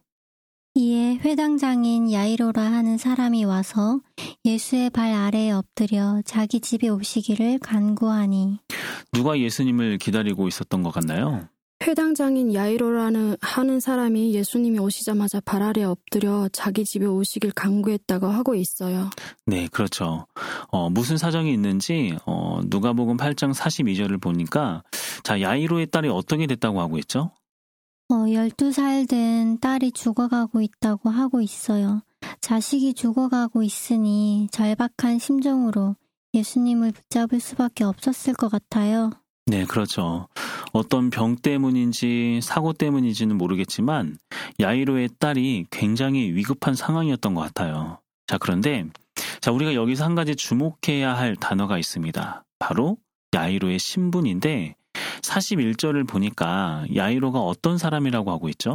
Speaker 8: 이에 회당장인 야이로라 하는 사람이 와서 예수의 발 아래에 엎드려 자기 집에 오시기를 간구하니.
Speaker 6: 누가 예수님을 기다리고 있었던 것 같나요?
Speaker 7: 회당장인 야이로라는 하는 사람이 예수님이 오시자마자 발 아래에 엎드려 자기 집에 오시길 간구했다고 하고 있어요.
Speaker 6: 네, 그렇죠. 어, 무슨 사정이 있는지 어, 누가복음 팔 장 사십이 절을 보니까 자, 야이로의 딸이 어떻게 됐다고 하고 있죠?
Speaker 8: 어, 열두 살 된 딸이 죽어가고 있다고 하고 있어요. 자식이 죽어가고 있으니 절박한 심정으로 예수님을 붙잡을 수밖에 없었을 것 같아요.
Speaker 6: 네, 그렇죠. 어떤 병 때문인지 사고 때문인지는 모르겠지만 야이로의 딸이 굉장히 위급한 상황이었던 것 같아요. 자, 그런데 자, 우리가 여기서 한 가지 주목해야 할 단어가 있습니다. 바로 야이로의 신분인데 사십일 절을 보니까 야이로가 어떤 사람이라고 하고 있죠?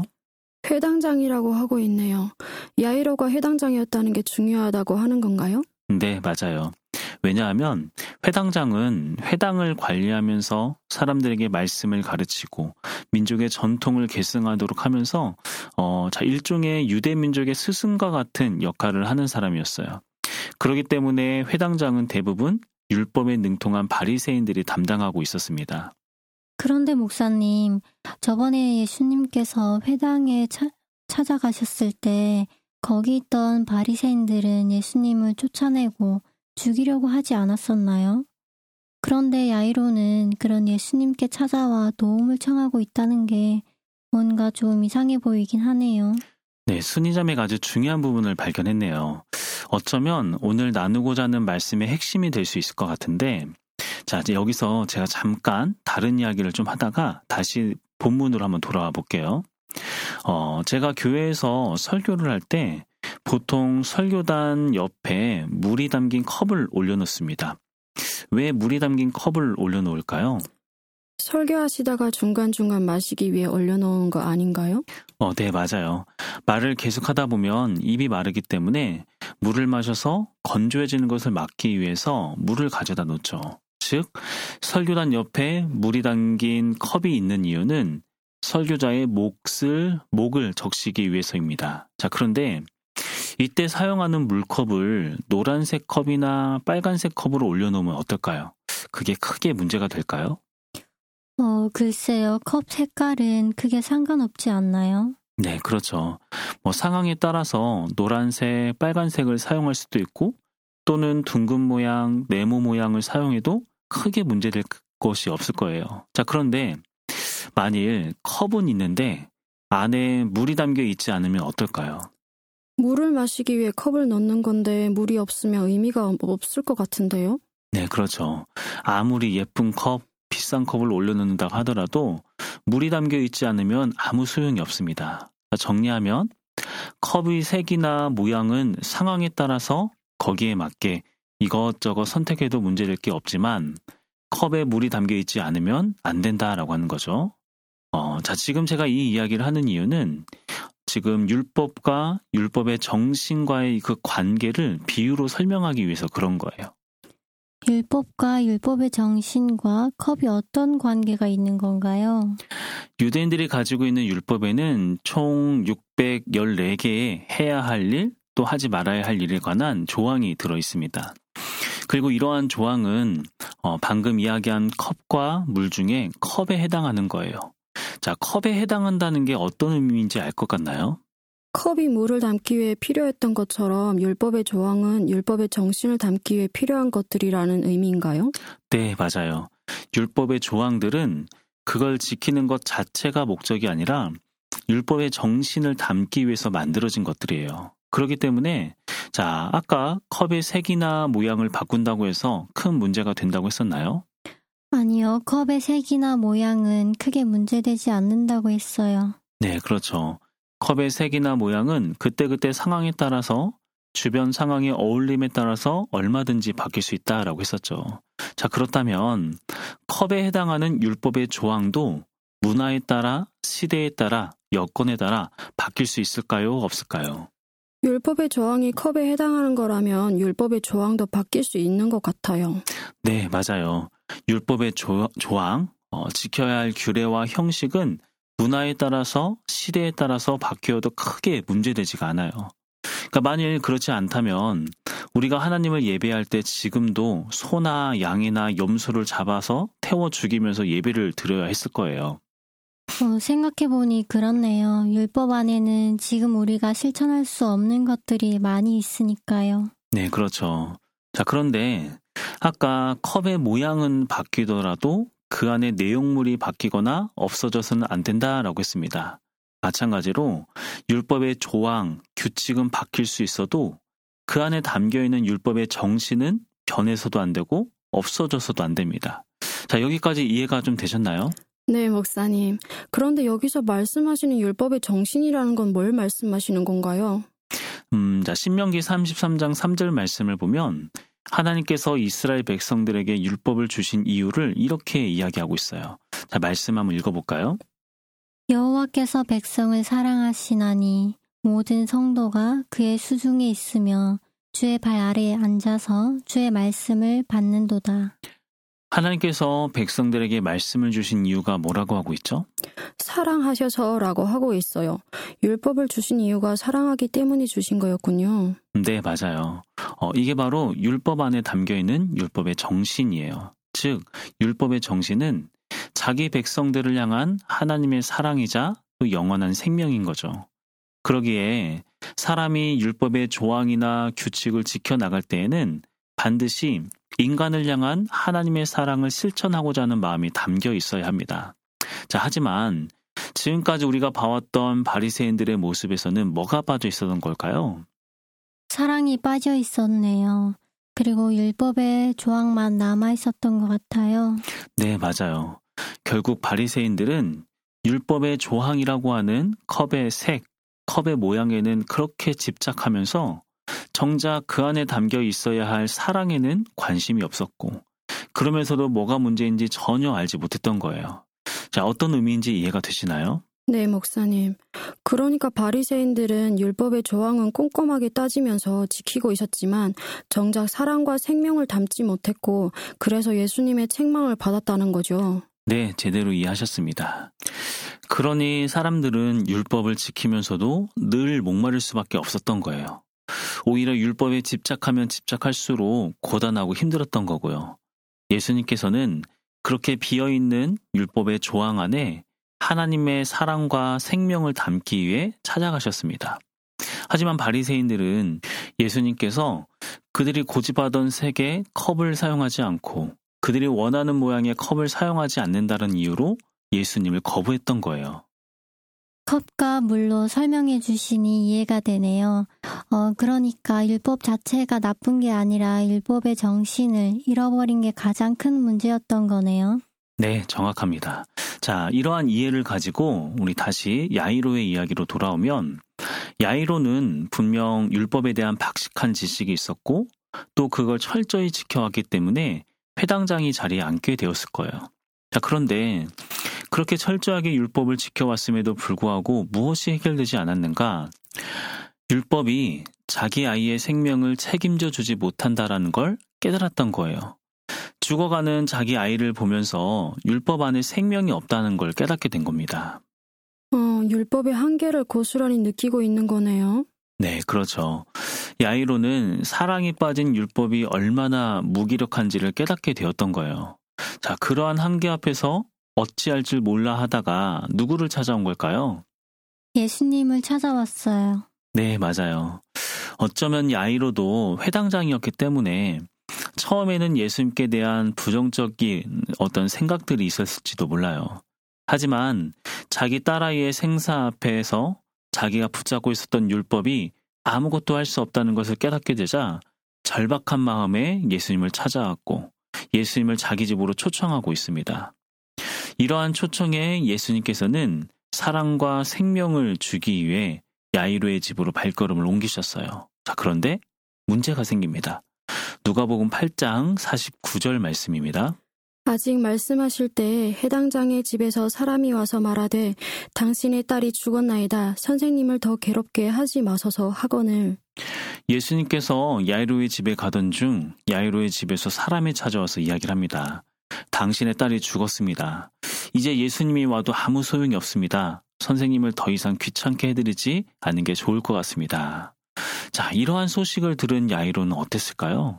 Speaker 7: 회당장이라고 하고 있네요. 야이로가 회당장이었다는 게 중요하다고 하는 건가요?
Speaker 6: 네, 맞아요. 왜냐하면 회당장은 회당을 관리하면서 사람들에게 말씀을 가르치고 민족의 전통을 계승하도록 하면서 어, 자, 일종의 유대 민족의 스승과 같은 역할을 하는 사람이었어요. 그렇기 때문에 회당장은 대부분 율법에 능통한 바리새인들이 담당하고 있었습니다.
Speaker 8: 그런데 목사님, 저번에 예수님께서 회당에 차, 찾아가셨을 때 거기 있던 바리새인들은 예수님을 쫓아내고 죽이려고 하지 않았었나요? 그런데 야이로는 그런 예수님께 찾아와 도움을 청하고 있다는 게 뭔가 좀 이상해 보이긴 하네요.
Speaker 6: 네, 순이자매가 아주 중요한 부분을 발견했네요. 어쩌면 오늘 나누고자 하는 말씀의 핵심이 될 수 있을 것 같은데 자, 이제 여기서 제가 잠깐 다른 이야기를 좀 하다가 다시 본문으로 한번 돌아와 볼게요. 어, 제가 교회에서 설교를 할 때 보통 설교단 옆에 물이 담긴 컵을 올려놓습니다. 왜 물이 담긴 컵을 올려놓을까요?
Speaker 7: 설교하시다가 중간중간 마시기 위해 올려놓은 거 아닌가요?
Speaker 6: 어, 네, 맞아요. 말을 계속하다 보면 입이 마르기 때문에 물을 마셔서 건조해지는 것을 막기 위해서 물을 가져다 놓죠. 즉, 설교단 옆에 물이 담긴 컵이 있는 이유는 설교자의 몫을, 목을 적시기 위해서입니다. 자, 그런데 이때 사용하는 물컵을 노란색 컵이나 빨간색 컵으로 올려놓으면 어떨까요? 그게 크게 문제가 될까요?
Speaker 8: 어, 글쎄요. 컵 색깔은 크게 상관없지 않나요?
Speaker 6: 네, 그렇죠. 뭐 상황에 따라서 노란색, 빨간색을 사용할 수도 있고 또는 둥근 모양, 네모 모양을 사용해도 크게 문제될 것이 없을 거예요. 자, 그런데 만일 컵은 있는데 안에 물이 담겨 있지 않으면 어떨까요?
Speaker 7: 물을 마시기 위해 컵을 넣는 건데 물이 없으면 의미가 없을 것 같은데요?
Speaker 6: 네, 그렇죠. 아무리 예쁜 컵, 비싼 컵을 올려놓는다고 하더라도 물이 담겨 있지 않으면 아무 소용이 없습니다. 정리하면 컵의 색이나 모양은 상황에 따라서 거기에 맞게 이것저것 선택해도 문제될 게 없지만 컵에 물이 담겨 있지 않으면 안 된다라고 하는 거죠. 어, 자, 지금 제가 이 이야기를 하는 이유는 지금 율법과 율법의 정신과의 그 관계를 비유로 설명하기 위해서 그런 거예요.
Speaker 8: 율법과 율법의 정신과 컵이 어떤 관계가 있는 건가요?
Speaker 6: 유대인들이 가지고 있는 율법에는 총 육백십사 개의 해야 할 일, 또 하지 말아야 할 일에 관한 조항이 들어 있습니다. 그리고 이러한 조항은 어, 방금 이야기한 컵과 물 중에 컵에 해당하는 거예요. 자, 컵에 해당한다는 게 어떤 의미인지 알 것 같나요?
Speaker 7: 컵이 물을 담기 위해 필요했던 것처럼 율법의 조항은 율법의 정신을 담기 위해 필요한 것들이라는 의미인가요?
Speaker 6: 네, 맞아요. 율법의 조항들은 그걸 지키는 것 자체가 목적이 아니라 율법의 정신을 담기 위해서 만들어진 것들이에요. 그렇기 때문에 자, 아까 컵의 색이나 모양을 바꾼다고 해서 큰 문제가 된다고 했었나요?
Speaker 8: 아니요. 컵의 색이나 모양은 크게 문제되지 않는다고 했어요.
Speaker 6: 네, 그렇죠. 컵의 색이나 모양은 그때그때 상황에 따라서 주변 상황의 어울림에 따라서 얼마든지 바뀔 수 있다라고 했었죠. 자, 그렇다면 컵에 해당하는 율법의 조항도 문화에 따라, 시대에 따라, 여건에 따라 바뀔 수 있을까요? 없을까요?
Speaker 7: 율법의 조항이 컵에 해당하는 거라면 율법의 조항도 바뀔 수 있는 것 같아요.
Speaker 6: 네, 맞아요. 율법의 조, 조항, 어, 지켜야 할 규례와 형식은 문화에 따라서, 시대에 따라서 바뀌어도 크게 문제되지가 않아요. 그러니까 만일 그렇지 않다면 우리가 하나님을 예배할 때 지금도 소나 양이나 염소를 잡아서 태워 죽이면서 예배를 드려야 했을 거예요.
Speaker 8: 어, 생각해보니 그렇네요. 율법 안에는 지금 우리가 실천할 수 없는 것들이 많이 있으니까요.
Speaker 6: 네, 그렇죠. 자, 그런데 아까 컵의 모양은 바뀌더라도 그 안에 내용물이 바뀌거나 없어져서는 안 된다라고 했습니다. 마찬가지로 율법의 조항, 규칙은 바뀔 수 있어도 그 안에 담겨있는 율법의 정신은 변해서도 안 되고 없어져서도 안 됩니다. 자, 여기까지 이해가 좀 되셨나요?
Speaker 7: 네, 목사님. 그런데 여기서 말씀하시는 율법의 정신이라는 건 뭘 말씀하시는 건가요?
Speaker 6: 음, 자, 신명기 삼십삼 장 삼 절 말씀을 보면 하나님께서 이스라엘 백성들에게 율법을 주신 이유를 이렇게 이야기하고 있어요. 자, 말씀 한번 읽어볼까요?
Speaker 8: 여호와께서 백성을 사랑하시나니 모든 성도가 그의 수중에 있으며 주의 발 아래에 앉아서 주의 말씀을 받는도다.
Speaker 6: 하나님께서 백성들에게 말씀을 주신 이유가 뭐라고 하고 있죠?
Speaker 7: 사랑하셔서라고 하고 있어요. 율법을 주신 이유가 사랑하기 때문에 주신 거였군요.
Speaker 6: 네, 맞아요. 어, 이게 바로 율법 안에 담겨있는 율법의 정신이에요. 즉, 율법의 정신은 자기 백성들을 향한 하나님의 사랑이자 또 영원한 생명인 거죠. 그러기에 사람이 율법의 조항이나 규칙을 지켜나갈 때에는 반드시 인간을 향한 하나님의 사랑을 실천하고자 하는 마음이 담겨 있어야 합니다. 자, 하지만 지금까지 우리가 봐왔던 바리새인들의 모습에서는 뭐가 빠져 있었던 걸까요?
Speaker 8: 사랑이 빠져 있었네요. 그리고 율법의 조항만 남아 있었던 것 같아요.
Speaker 6: 네, 맞아요. 결국 바리새인들은 율법의 조항이라고 하는 컵의 색, 컵의 모양에는 그렇게 집착하면서 정작 그 안에 담겨 있어야 할 사랑에는 관심이 없었고 그러면서도 뭐가 문제인지 전혀 알지 못했던 거예요. 자, 어떤 의미인지 이해가 되시나요?
Speaker 7: 네, 목사님. 그러니까 바리새인들은 율법의 조항은 꼼꼼하게 따지면서 지키고 있었지만 정작 사랑과 생명을 담지 못했고 그래서 예수님의 책망을 받았다는 거죠.
Speaker 6: 네, 제대로 이해하셨습니다. 그러니 사람들은 율법을 지키면서도 늘 목마를 수밖에 없었던 거예요. 오히려 율법에 집착하면 집착할수록 고단하고 힘들었던 거고요. 예수님께서는 그렇게 비어있는 율법의 조항 안에 하나님의 사랑과 생명을 담기 위해 찾아가셨습니다. 하지만 바리새인들은 예수님께서 그들이 고집하던 색의 컵을 사용하지 않고 그들이 원하는 모양의 컵을 사용하지 않는다는 이유로 예수님을 거부했던 거예요.
Speaker 8: 컵과 물로 설명해 주시니 이해가 되네요. 어, 그러니까 율법 자체가 나쁜 게 아니라 율법의 정신을 잃어버린 게 가장 큰 문제였던 거네요.
Speaker 6: 네, 정확합니다. 자, 이러한 이해를 가지고 우리 다시 야이로의 이야기로 돌아오면 야이로는 분명 율법에 대한 박식한 지식이 있었고 또 그걸 철저히 지켜왔기 때문에 회당장이 자리에 앉게 되었을 거예요. 자, 그런데 그렇게 철저하게 율법을 지켜왔음에도 불구하고 무엇이 해결되지 않았는가? 율법이 자기 아이의 생명을 책임져 주지 못한다라는 걸 깨달았던 거예요. 죽어가는 자기 아이를 보면서 율법 안에 생명이 없다는 걸 깨닫게 된 겁니다.
Speaker 7: 어, 율법의 한계를 고스란히 느끼고 있는 거네요.
Speaker 6: 네, 그렇죠. 야이로는 사랑이 빠진 율법이 얼마나 무기력한지를 깨닫게 되었던 거예요. 자, 그러한 한계 앞에서 어찌할 줄 몰라 하다가 누구를 찾아온 걸까요?
Speaker 8: 예수님을 찾아왔어요.
Speaker 6: 네, 맞아요. 어쩌면 야이로도 회당장이었기 때문에 처음에는 예수님께 대한 부정적인 어떤 생각들이 있었을지도 몰라요. 하지만 자기 딸아이의 생사 앞에서 자기가 붙잡고 있었던 율법이 아무것도 할 수 없다는 것을 깨닫게 되자 절박한 마음에 예수님을 찾아왔고 예수님을 자기 집으로 초청하고 있습니다. 이러한 초청에 예수님께서는 사랑과 생명을 주기 위해 야이로의 집으로 발걸음을 옮기셨어요. 자, 그런데 문제가 생깁니다. 누가복음 팔 장 사십구 절 말씀입니다.
Speaker 7: 아직 말씀하실 때에 해당 장의 집에서 사람이 와서 말하되 당신의 딸이 죽었나이다. 선생님을 더 괴롭게 하지 마소서 하거늘.
Speaker 6: 예수님께서 야이로의 집에 가던 중 야이로의 집에서 사람이 찾아와서 이야기를 합니다. 당신의 딸이 죽었습니다. 이제 예수님이 와도 아무 소용이 없습니다. 선생님을 더 이상 귀찮게 해드리지 않는 게 좋을 것 같습니다. 자, 이러한 소식을 들은 야이로는 어땠을까요?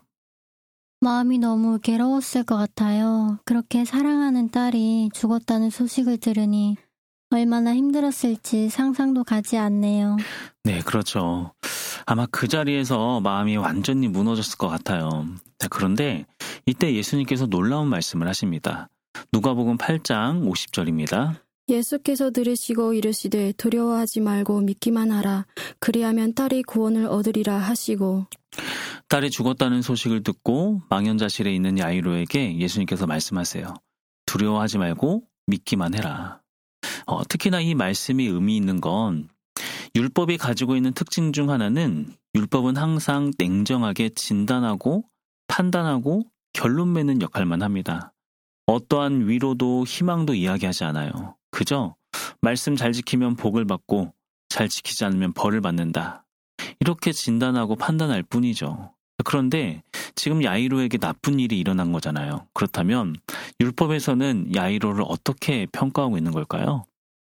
Speaker 8: 마음이 너무 괴로웠을 것 같아요. 그렇게 사랑하는 딸이 죽었다는 소식을 들으니 얼마나 힘들었을지 상상도 가지 않네요.
Speaker 6: 네, 그렇죠. 아마 그 자리에서 마음이 완전히 무너졌을 것 같아요. 자, 그런데 이때 예수님께서 놀라운 말씀을 하십니다. 누가복음 팔 장 오십 절입니다.
Speaker 7: 예수께서 들으시고 이르시되 두려워하지 말고 믿기만 하라. 그리하면 딸이 구원을 얻으리라 하시고.
Speaker 6: 딸이 죽었다는 소식을 듣고 망연자실에 있는 야이로에게 예수님께서 말씀하세요. 두려워하지 말고 믿기만 해라. 어, 특히나 이 말씀이 의미 있는 건 율법이 가지고 있는 특징 중 하나는 율법은 항상 냉정하게 진단하고 판단하고 결론 맺는 역할만 합니다. 어떠한 위로도 희망도 이야기하지 않아요. 그저 말씀 잘 지키면 복을 받고 잘 지키지 않으면 벌을 받는다. 이렇게 진단하고 판단할 뿐이죠. 그런데 지금 야이로에게 나쁜 일이 일어난 거잖아요. 그렇다면 율법에서는 야이로를 어떻게 평가하고 있는 걸까요?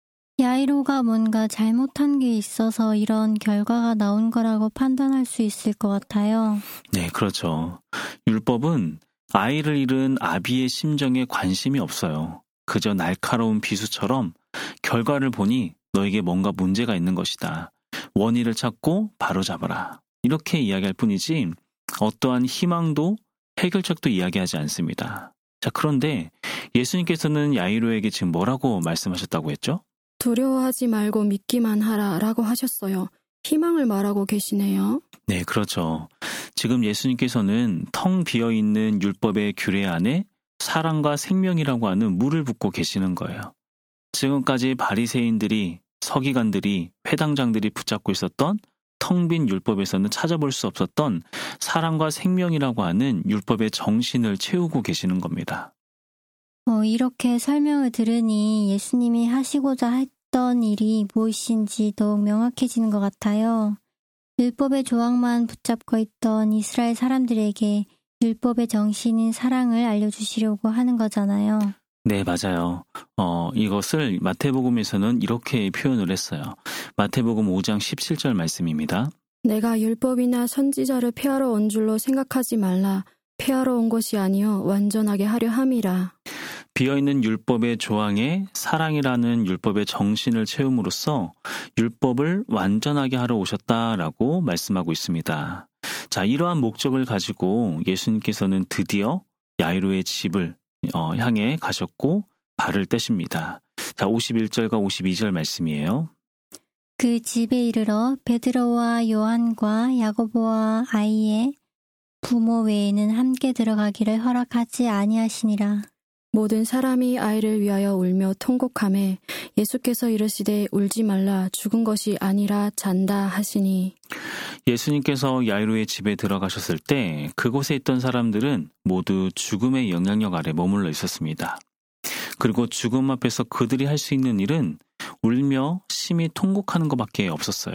Speaker 8: 야이로가 뭔가 잘못한 게 있어서 이런 결과가 나온 거라고 판단할 수 있을 것 같아요.
Speaker 6: 네, 그렇죠. 율법은 아이를 잃은 아비의 심정에 관심이 없어요. 그저 날카로운 비수처럼 결과를 보니 너에게 뭔가 문제가 있는 것이다. 원인을 찾고 바로잡아라. 이렇게 이야기할 뿐이지 어떠한 희망도 해결책도 이야기하지 않습니다. 자, 그런데 예수님께서는 야이로에게 지금 뭐라고 말씀하셨다고 했죠?
Speaker 7: 두려워하지 말고 믿기만 하라 라고 하셨어요. 희망을 말하고 계시네요.
Speaker 6: 네, 그렇죠. 지금 예수님께서는 텅 비어있는 율법의 규례 안에 사랑과 생명이라고 하는 물을 붓고 계시는 거예요. 지금까지 바리새인들이, 서기관들이, 회당장들이 붙잡고 있었던 텅 빈 율법에서는 찾아볼 수 없었던 사랑과 생명이라고 하는 율법의 정신을 채우고 계시는 겁니다.
Speaker 8: 어, 이렇게 설명을 들으니 예수님이 하시고자 했던 일이 무엇인지 더욱 명확해지는 것 같아요. 율법의 조항만 붙잡고 있던 이스라엘 사람들에게 율법의 정신인 사랑을 알려주시려고 하는 거잖아요.
Speaker 6: 네, 맞아요. 어, 이것을 마태복음에서는 이렇게 표현을 했어요. 마태복음 오 장 십칠 절 말씀입니다.
Speaker 7: 내가 율법이나 선지자를 폐하러 온 줄로 생각하지 말라. 폐하러 온 것이 아니요 완전하게 하려 함이라.
Speaker 6: 비어있는 율법의 조항에 사랑이라는 율법의 정신을 채움으로써 율법을 완전하게 하러 오셨다라고 말씀하고 있습니다. 자, 이러한 목적을 가지고 예수님께서는 드디어 야이로의 집을 어, 향해 가셨고 발을 떼십니다. 자, 오십일 절과 오십이 절 말씀이에요.
Speaker 8: 그 집에 이르러 베드로와 요한과 야고보와 아이의 부모 외에는 함께 들어가기를 허락하지 아니하시니라.
Speaker 7: 모든 사람이 아이를 위하여 울며 통곡하매 예수께서 이르시되 울지 말라 죽은 것이 아니라 잔다 하시니.
Speaker 6: 예수님께서 야이로의 집에 들어가셨을 때 그곳에 있던 사람들은 모두 죽음의 영향력 아래 머물러 있었습니다. 그리고 죽음 앞에서 그들이 할 수 있는 일은 울며 심히 통곡하는 것밖에 없었어요.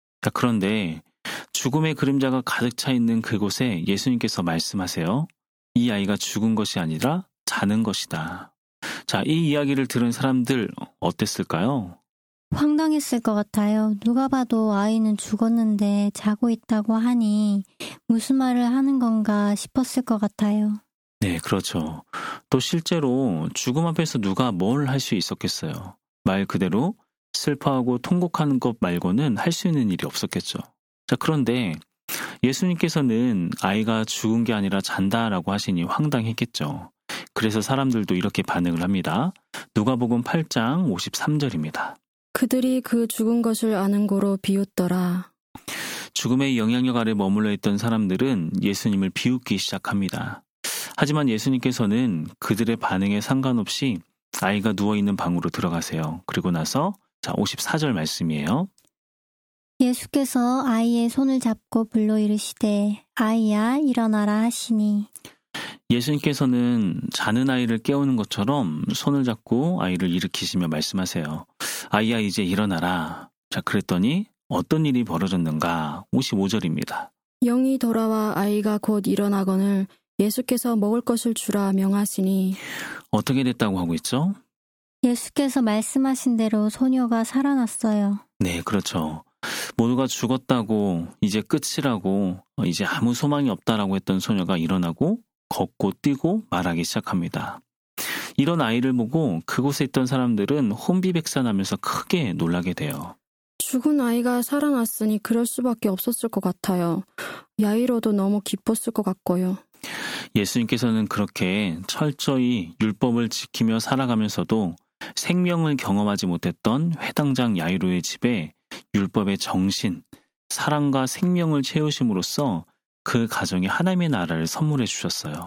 Speaker 6: 그런데 죽음의 그림자가 가득 차 있는 그곳에 예수님께서 말씀하세요. 이 아이가 죽은 것이 아니라 자는 것이다. 자, 이 이야기를 들은 사람들 어땠을까요?
Speaker 8: 황당했을 것 같아요. 누가 봐도 아이는 죽었는데 자고 있다고 하니 무슨 말을 하는 건가 싶었을 것 같아요.
Speaker 6: 네, 그렇죠. 또 실제로 죽음 앞에서 누가 뭘 할 수 있었겠어요. 말 그대로 슬퍼하고 통곡하는 것 말고는 할 수 있는 일이 없었겠죠. 자, 그런데 예수님께서는 아이가 죽은 게 아니라 잔다라고 하시니 황당했겠죠. 그래서 사람들도 이렇게 반응을 합니다. 누가복음 팔 장 오십삼 절입니다.
Speaker 7: 그들이 그 죽은 것을 아는 고로 비웃더라.
Speaker 6: 죽음의 영향력 아래 머물러 있던 사람들은 예수님을 비웃기 시작합니다. 하지만 예수님께서는 그들의 반응에 상관없이 아이가 누워있는 방으로 들어가세요. 그리고 나서 자 오십사 절 말씀이에요.
Speaker 8: 예수께서 아이의 손을 잡고 불러 이르시되 아이야 일어나라 하시니
Speaker 6: 예수님께서는 자는 아이를 깨우는 것처럼 손을 잡고 아이를 일으키시며 말씀하세요. 아이야 이제 일어나라. 자 그랬더니 어떤 일이 벌어졌는가? 오십오 절입니다.
Speaker 7: 영이 돌아와 아이가 곧 일어나거늘 예수께서 먹을 것을 주라 명하시니
Speaker 6: 어떻게 됐다고 하고 있죠?
Speaker 8: 예수께서 말씀하신 대로 소녀가 살아났어요.
Speaker 6: 네, 그렇죠. 모두가 죽었다고 이제 끝이라고 이제 아무 소망이 없다라고 했던 소녀가 일어나고 걷고 뛰고 말하기 시작합니다. 이런 아이를 보고 그곳에 있던 사람들은 혼비백산하면서 크게 놀라게 돼요.
Speaker 7: 죽은 아이가 살아났으니 그럴 수밖에 없었을 것 같아요. 야이로도 너무 기뻤을 것 같고요.
Speaker 6: 예수님께서는 그렇게 철저히 율법을 지키며 살아가면서도 생명을 경험하지 못했던 회당장 야이로의 집에 율법의 정신, 사랑과 생명을 채우심으로써 그 가정에 하나님의 나라를 선물해 주셨어요.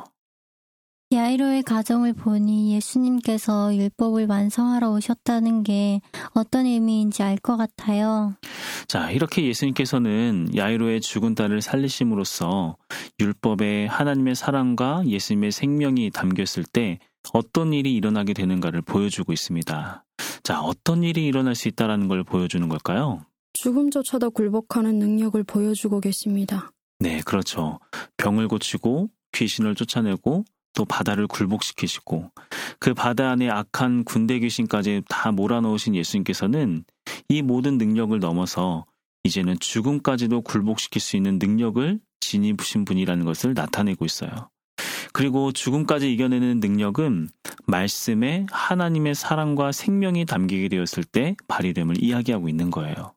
Speaker 8: 야이로의 가정을 보니 예수님께서 율법을 완성하러 오셨다는 게 어떤 의미인지 알 것 같아요.
Speaker 6: 자, 이렇게 예수님께서는 야이로의 죽은 딸을 살리심으로써 율법에 하나님의 사랑과 예수님의 생명이 담겼을 때 어떤 일이 일어나게 되는가를 보여주고 있습니다. 자, 어떤 일이 일어날 수 있다는 걸 보여주는 걸까요?
Speaker 7: 죽음조차도 굴복하는 능력을 보여주고 계십니다.
Speaker 6: 네, 그렇죠. 병을 고치고 귀신을 쫓아내고 또 바다를 굴복시키시고 그 바다 안에 악한 군대 귀신까지 다 몰아넣으신 예수님께서는 이 모든 능력을 넘어서 이제는 죽음까지도 굴복시킬 수 있는 능력을 지니신 분이라는 것을 나타내고 있어요. 그리고 죽음까지 이겨내는 능력은 말씀에 하나님의 사랑과 생명이 담기게 되었을 때 발휘됨을 이야기하고 있는 거예요.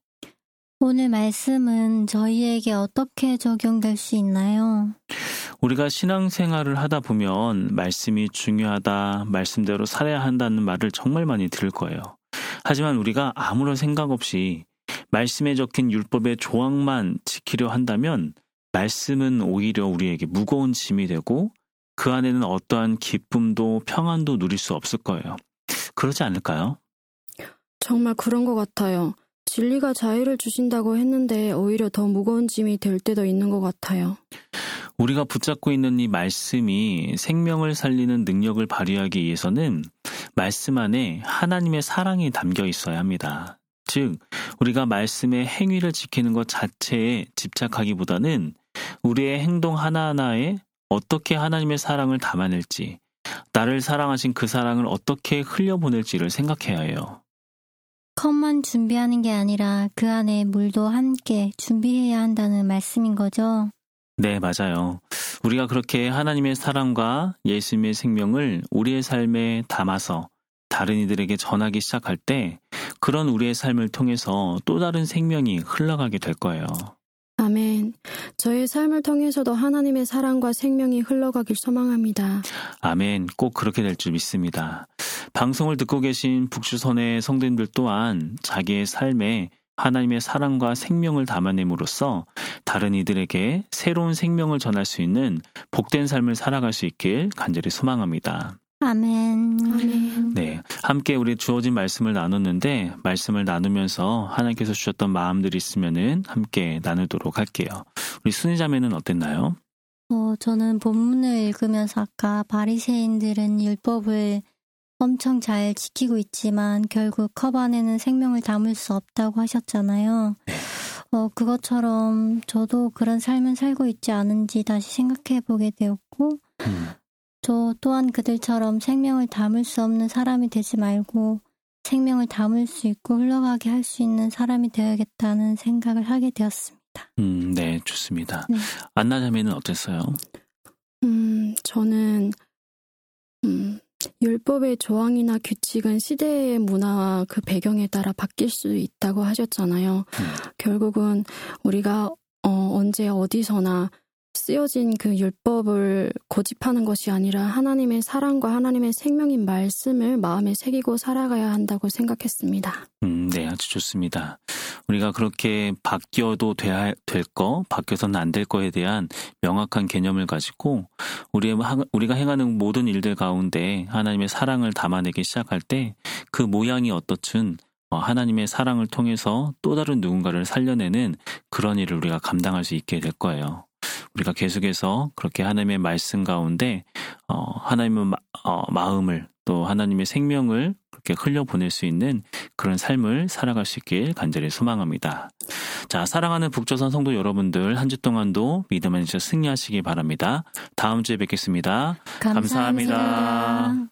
Speaker 8: 오늘 말씀은 저희에게 어떻게 적용될 수 있나요?
Speaker 6: 우리가 신앙생활을 하다 보면 말씀이 중요하다, 말씀대로 살아야 한다는 말을 정말 많이 들을 거예요. 하지만 우리가 아무런 생각 없이 말씀에 적힌 율법의 조항만 지키려 한다면 말씀은 오히려 우리에게 무거운 짐이 되고 그 안에는 어떠한 기쁨도 평안도 누릴 수 없을 거예요. 그렇지 않을까요?
Speaker 7: 정말 그런 것 같아요. 진리가 자유를 주신다고 했는데 오히려 더 무거운 짐이 될 때도 있는 것 같아요.
Speaker 6: 우리가 붙잡고 있는 이 말씀이 생명을 살리는 능력을 발휘하기 위해서는 말씀 안에 하나님의 사랑이 담겨 있어야 합니다. 즉, 우리가 말씀의 행위를 지키는 것 자체에 집착하기보다는 우리의 행동 하나하나에 어떻게 하나님의 사랑을 담아낼지, 나를 사랑하신 그 사랑을 어떻게 흘려보낼지를 생각해야 해요.
Speaker 8: 컵만 준비하는 게 아니라 그 안에 물도 함께 준비해야 한다는 말씀인 거죠?
Speaker 6: 네, 맞아요. 우리가 그렇게 하나님의 사랑과 예수님의 생명을 우리의 삶에 담아서 다른 이들에게 전하기 시작할 때 그런 우리의 삶을 통해서 또 다른 생명이 흘러가게 될 거예요.
Speaker 7: 아멘. 저의 삶을 통해서도 하나님의 사랑과 생명이 흘러가길 소망합니다.
Speaker 6: 아멘. 꼭 그렇게 될 줄 믿습니다. 방송을 듣고 계신 북주선의 성도님들 또한 자기의 삶에 하나님의 사랑과 생명을 담아냄으로써 다른 이들에게 새로운 생명을 전할 수 있는 복된 삶을 살아갈 수 있길 간절히 소망합니다.
Speaker 8: 아멘.
Speaker 7: 아멘.
Speaker 6: 네, 함께 우리 주어진 말씀을 나눴는데 말씀을 나누면서 하나님께서 주셨던 마음들이 있으면은 함께 나누도록 할게요. 우리 순희자매는 어땠나요?
Speaker 8: 어, 저는 본문을 읽으면서 아까 바리새인들은 율법을 엄청 잘 지키고 있지만 결국 컵 안에는 생명을 담을 수 없다고 하셨잖아요. 어, 그것처럼 저도 그런 삶을 살고 있지 않은지 다시 생각해 보게 되었고
Speaker 6: 음.
Speaker 8: 저 또한 그들처럼 생명을 담을 수 없는 사람이 되지 말고 생명을 담을 수 있고 흘러가게 할 수 있는 사람이 되어야겠다는 생각을 하게 되었습니다.
Speaker 6: 음, 네, 좋습니다.
Speaker 8: 네.
Speaker 6: 안나 자매는 어땠어요?
Speaker 7: 음, 저는 음, 율법의 조항이나 규칙은 시대의 문화와 그 배경에 따라 바뀔 수 있다고 하셨잖아요.
Speaker 6: 음.
Speaker 7: 결국은 우리가 어, 언제 어디서나 쓰여진 그 율법을 고집하는 것이 아니라 하나님의 사랑과 하나님의 생명인 말씀을 마음에 새기고 살아가야 한다고 생각했습니다.
Speaker 6: 음, 네, 아주 좋습니다. 우리가 그렇게 바뀌어도 될 거, 바뀌어서는 안 될 거에 대한 명확한 개념을 가지고 우리의, 우리가 행하는 모든 일들 가운데 하나님의 사랑을 담아내기 시작할 때 그 모양이 어떻든 하나님의 사랑을 통해서 또 다른 누군가를 살려내는 그런 일을 우리가 감당할 수 있게 될 거예요. 우리가 계속해서 그렇게 하나님의 말씀 가운데 어, 하나님의 마, 어, 마음을 또 하나님의 생명을 그렇게 흘려보낼 수 있는 그런 삶을 살아갈 수 있길 간절히 소망합니다. 자, 사랑하는 북조선 성도 여러분들, 한 주 동안도 믿음 안에서 승리하시기 바랍니다. 다음 주에 뵙겠습니다. 감사합니다. 감사합니다.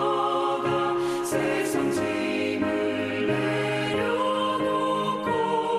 Speaker 1: 세상 짐을 내려놓고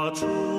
Speaker 1: 주